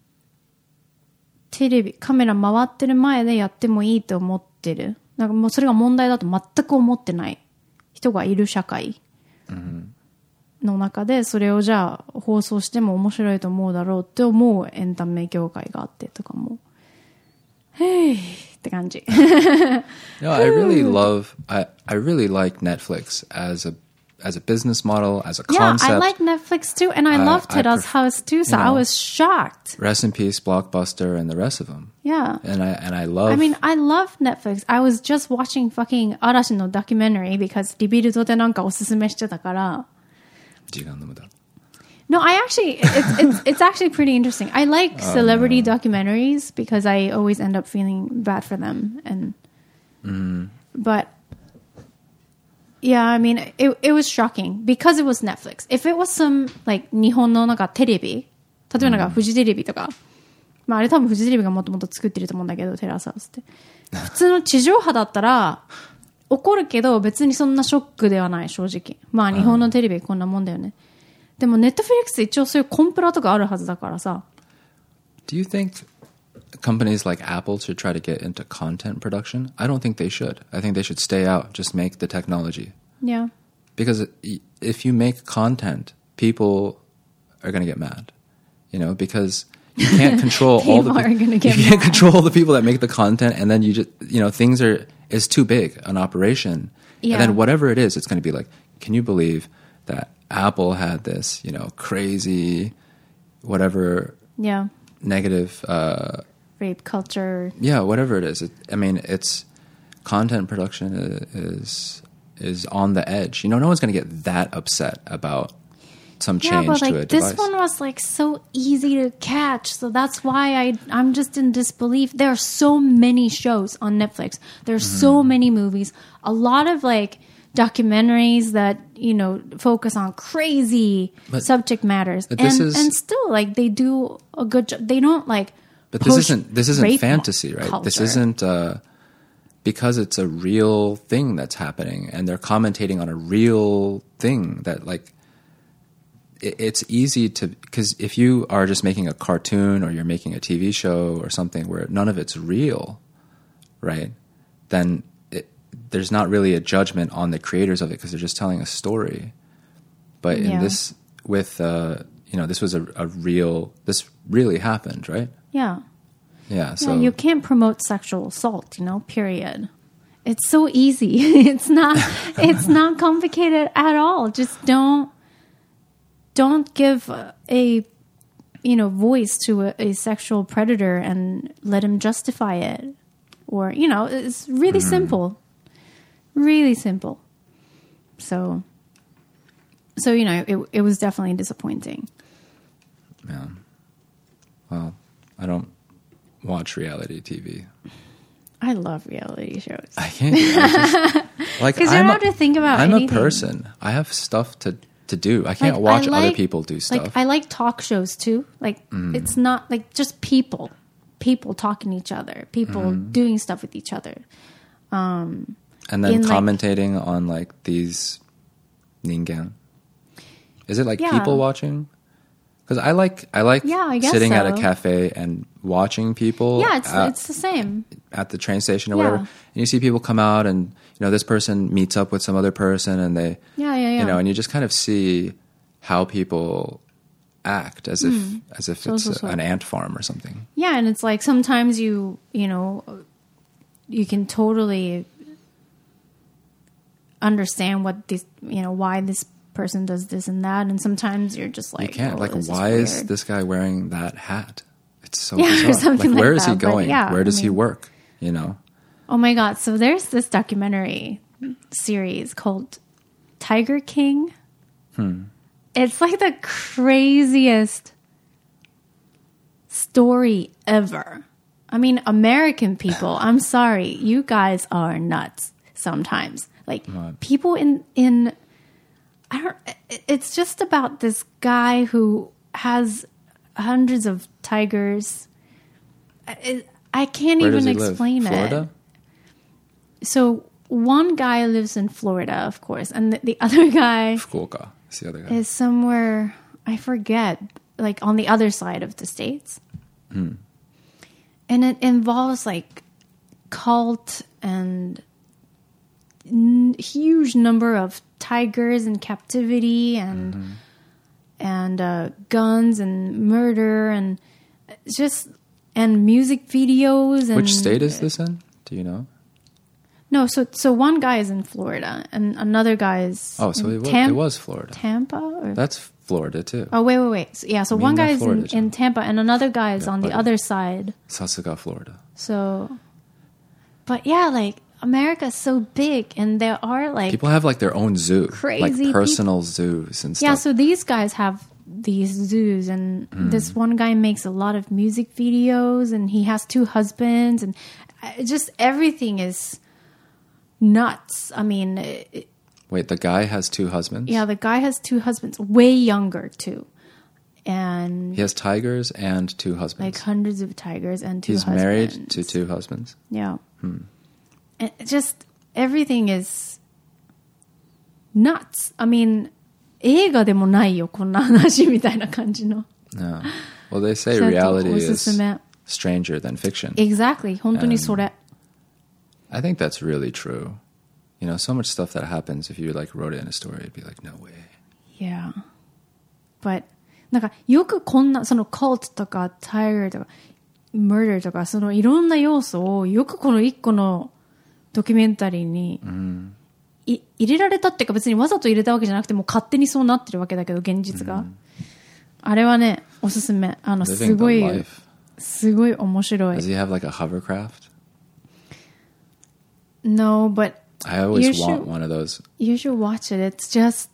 テレビ、カメラ回ってる前でやってもいいと思ってる。なんかもうそれが問題だと全く思ってない人がいる社会の中で、それをじゃあ放送しても面白いと思うだろうって思うエンタメ業界があってとかも、へいって感じ。 No, I really love, I, I really like Netflix as a as a business model, as a concept. Yeah, I like Netflix too, and I uh, loved it I as house too, so you know, I was shocked. Rest in peace, Blockbuster, and the rest of them. Yeah. And I and I love... I mean, I love Netflix. I was just watching fucking Arashi no documentary because リビルドでなんかおすすめしてたから。 時間の無駄。 No, I actually, it's, it's, it's actually pretty interesting. I like celebrity oh, no. documentaries because I always end up feeling bad for them. And, mm. But... Yeah, I mean, it it was shocking because it was Netflix. If it was some, like, 日本のなんかテレビ、例えばなんかフジテレビとか、まああれ多分フジテレビがもともと作ってると思うんだけど、テラスハウスって。普通の地上波だったら、怒るけど別にそんなショックではない、正直。まあ日本のテレビこんなもんだよね。でもネットフリックス一応そういうコンプラとかあるはずだからさ。 Do you think companies like Apple should try to get into content production? I don't think they should. I think they should stay out, just make the technology. Yeah. Because if you make content, people are going to get mad. You know, because you can't control all the people. You can't mad. control the people that make the content, and then you just, you know, things are, is too big an operation. Yeah. And then whatever it is, it's going to be like, can you believe that Apple had this, you know, crazy, whatever, yeah, negative, uh, rape culture. Yeah, whatever it is. It, I mean, it's content production is is on the edge. You know, no one's going to get that upset about some change yeah, but, like, to a device. This one was like so easy to catch, so that's why I I'm just in disbelief. There are so many shows on Netflix. There are mm-hmm. so many movies. A lot of like documentaries that, you know, focus on crazy but, subject matters, but and this is, and still like they do a good job. They don't like. But this isn't this isn't fantasy, right? Culture. This isn't uh, because it's a real thing that's happening, and they're commentating on a real thing that, like, it, it's easy to, because if you are just making a cartoon or you're making a T V show or something where none of it's real, right? Then it, there's not really a judgment on the creators of it because they're just telling a story. But yeah. in this, with uh, you know, this was a, a real. This really happened, right? Yeah. Yeah, so yeah, you can't promote sexual assault, you know, period. It's so easy. It's not it's not complicated at all. Just don't don't give a you know, voice to a, a sexual predator and let him justify it. Or, you know, it's really mm-hmm. simple. Really simple. So, so you know, it it was definitely disappointing. Yeah. Well, I don't watch reality T V. I love reality shows. I can't. I just, like, Because you don't I'm have a, to think about I'm anything. a person. I have stuff to, to do. I can't Like, watch I like- other people do stuff. Like I like talk shows too. Like Mm. it's not like just people, people talking to each other, people Mm-hmm. doing stuff with each other. and then in, like- commentating on like these ningen. Is it like Yeah. people watching? Because I like I like Yeah, I guess sitting at a so. cafe and watching people. Yeah, it's at, it's the same. at the train station or Yeah. whatever. And you see people come out, and you know this person meets up with some other person, and they Yeah, yeah, yeah. you know, and you just kind of see how people act as if as if So, it's so, a- so. an ant farm or something. Yeah, and it's like sometimes you you know you can totally understand what this you know why this person does this and that, and sometimes you're just like You can't oh, like this why is, is weird. this guy wearing that hat? It's so Yeah, or bizarre. something like, where like is he that, but going? yeah, where does I he mean- work? You know. Oh my god! So there's this documentary series called Tiger King. Hmm. It's like the craziest story ever. I mean, American people, I'm sorry, you guys are nuts sometimes. Like What? people in in I don't it- it's just about this guy who has hundreds of tigers. I, I can't Where does even he live? explain Florida? it. So one guy lives in Florida, of course, and the, the other guy Fukuoka. It's the other guy. is somewhere, I forget, like on the other side of the states. Hmm. And it involves like cult and n- huge number of tigers in captivity and Mm-hmm. and uh, guns and murder and it's just and music videos. And Which state is this in? Do you know? No, so so one guy is in Florida and another guy is Oh, so in it was, Tam- it was Florida. Tampa or That's Florida too. oh wait wait wait so, yeah so one Mina guy is in, Florida, in Tampa and another guy is Yeah, on the but- other side. Sasuga, Florida. So, but yeah, like America's so big and there are like People have like their own zoo, Crazy like personal zoos and stuff. yeah. So these guys have these zoos and Hmm. this one guy makes a lot of music videos and he has two husbands and uh, just everything is nuts. I mean. It, Wait, the guy has two husbands? Yeah, the guy has two husbands, way younger too, and He has tigers and two like husbands. hundreds of tigers and two He's husbands. married to two husbands. Yeah, and it just everything is nuts. I mean, 映画でもないよこんな話みたいな感じの。 No. Well, they say ちゃんと reality おす is すめ。 stranger than fiction. Exactly, 本当にそれ。 I think that's really true. You know, so much stuff that happens, if you like wrote it in a story, it'd be like, no way. Yeah, but なんかよくこんなその cult とか tiger とか murder とかそのいろんな要素をよくこの一個のドキュメンタリーに、い入れられたっていうか別にわざと入れたわけじゃなくてもう勝手にそうなってるわけだけど現実が、あれはねおすすめあの Living すご the い life. すごい面白い Does he have like a hovercraft? No, but I always You want should- one of those. you should watch it. It's just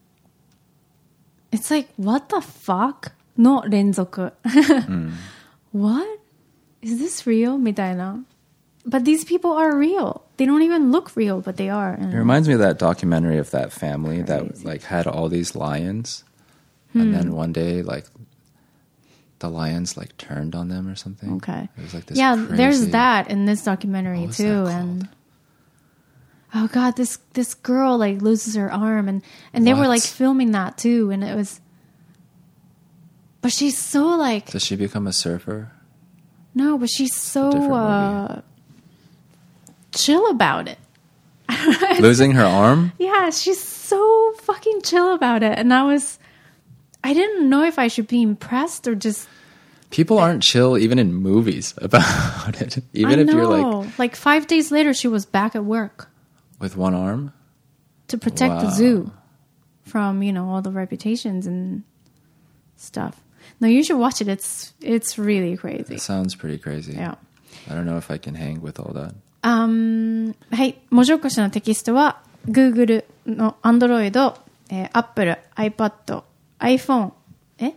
it's like what the fuck の連続、What? Is this real? みたいな But these people are real. They don't even look real, but they are. It reminds me of that documentary of that family that Crazy. like had all these lions, and then one day like the lions like turned on them or something. Okay. It was like this. Yeah, crazy- there's that in this documentary What was too, that and oh god, this this girl like loses her arm, and and they were What? like filming that too, and it was. But she's so like Does she become a surfer? no, but she's so different movie. uh, chill about it. Losing her arm? Yeah, she's so fucking chill about it, and I was, I didn't know if I should be impressed or just. People aren't chill even in movies about it. Even I if know. you're like like five days later, she was back at work with one arm. to protect the Wow. zoo from you know all the reputations and stuff. No, you should watch it. It's it's really crazy. It sounds pretty crazy. Yeah. I don't know if I can hang with all that. Um, はい。文字起こしのテキストは Google の Android、えー、Apple、iPad、iPhone、え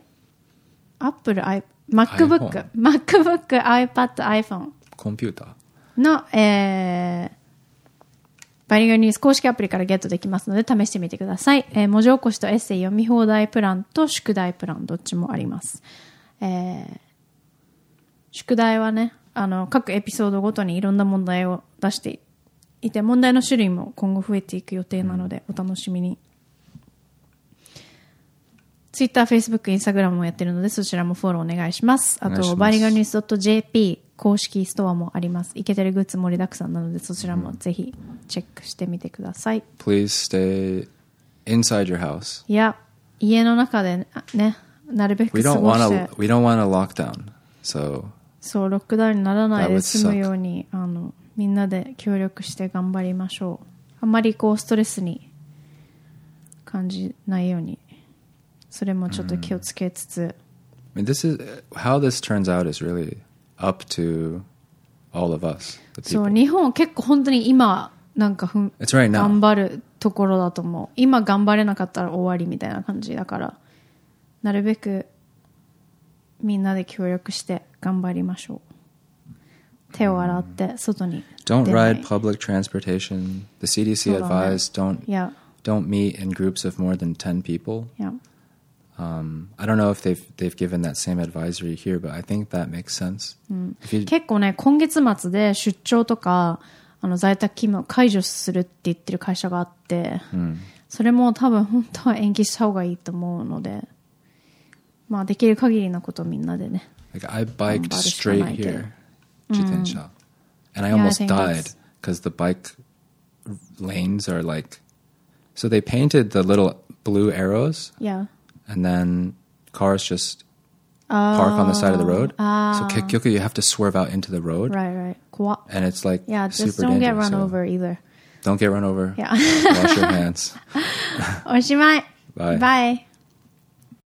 Apple、I、MacBook、MacBook、iPad、iPhone。 コンピューターの、えー、バイリンガルニュース公式アプリからゲットできますので試してみてください。えー、文字起こしとエッセイ読み放題プランと宿題プランどっちもあります。えー、宿題はね、あの、各エピソードごとにいろんな問題を出していて、問題の種類も今後増えていく予定なので、お楽しみに。Twitter、Facebook、Instagram もやってるので、そちらもフォローお願いします。あと、バイリンガルニュース .jp 公式ストアもあります。イケてるグッズ盛りだくさんなので、そちらもぜひチェックしてみてください。 Please stay inside your house. いや、家の中でね、なるべく過ごして。 We don't want a lockdown. So そう、ロックダウンにならないで済むように、あの、みんなで協力して頑張りましょう。あんまりこう、ストレスに感じないように。それもちょっと気をつけつつ。 I mean, this is, how this turns out is really up to all of us. そう、日本結構本当に今、なんかふん、 right、 頑張るところだと思う。今頑張れなかったら終わりみたいな感じだから、なるべくみんなで協力して頑張りましょう。手を洗って外に出ない。 Don't ride public transportation. The シーディーシー advised don't, yeah. don't meet in groups of more than ten people. Yeah.Um, I don't know if they've, they've given that same advisory here, but I think that makes sense. うん、結構ね、今月末で出張とか、あの在宅勤務を解除するって言ってる会社があって、うん、それも多分本当は延期した方がいいと思うので、まあできる限りのことをみんなでね。 Like I biked straight here, 自転車、and I almost died because the bike lanes are like, so they painted the little blue arrows. Yeah.And then cars just park on the side of the road. So 結局 you have to swerve out into the road. Right, right. 怖っ。 And it's like yeah, just super don't dangerous. get run over either. Don't get run over. Yeah. Wash your hands. おしまい。 Bye. Bye.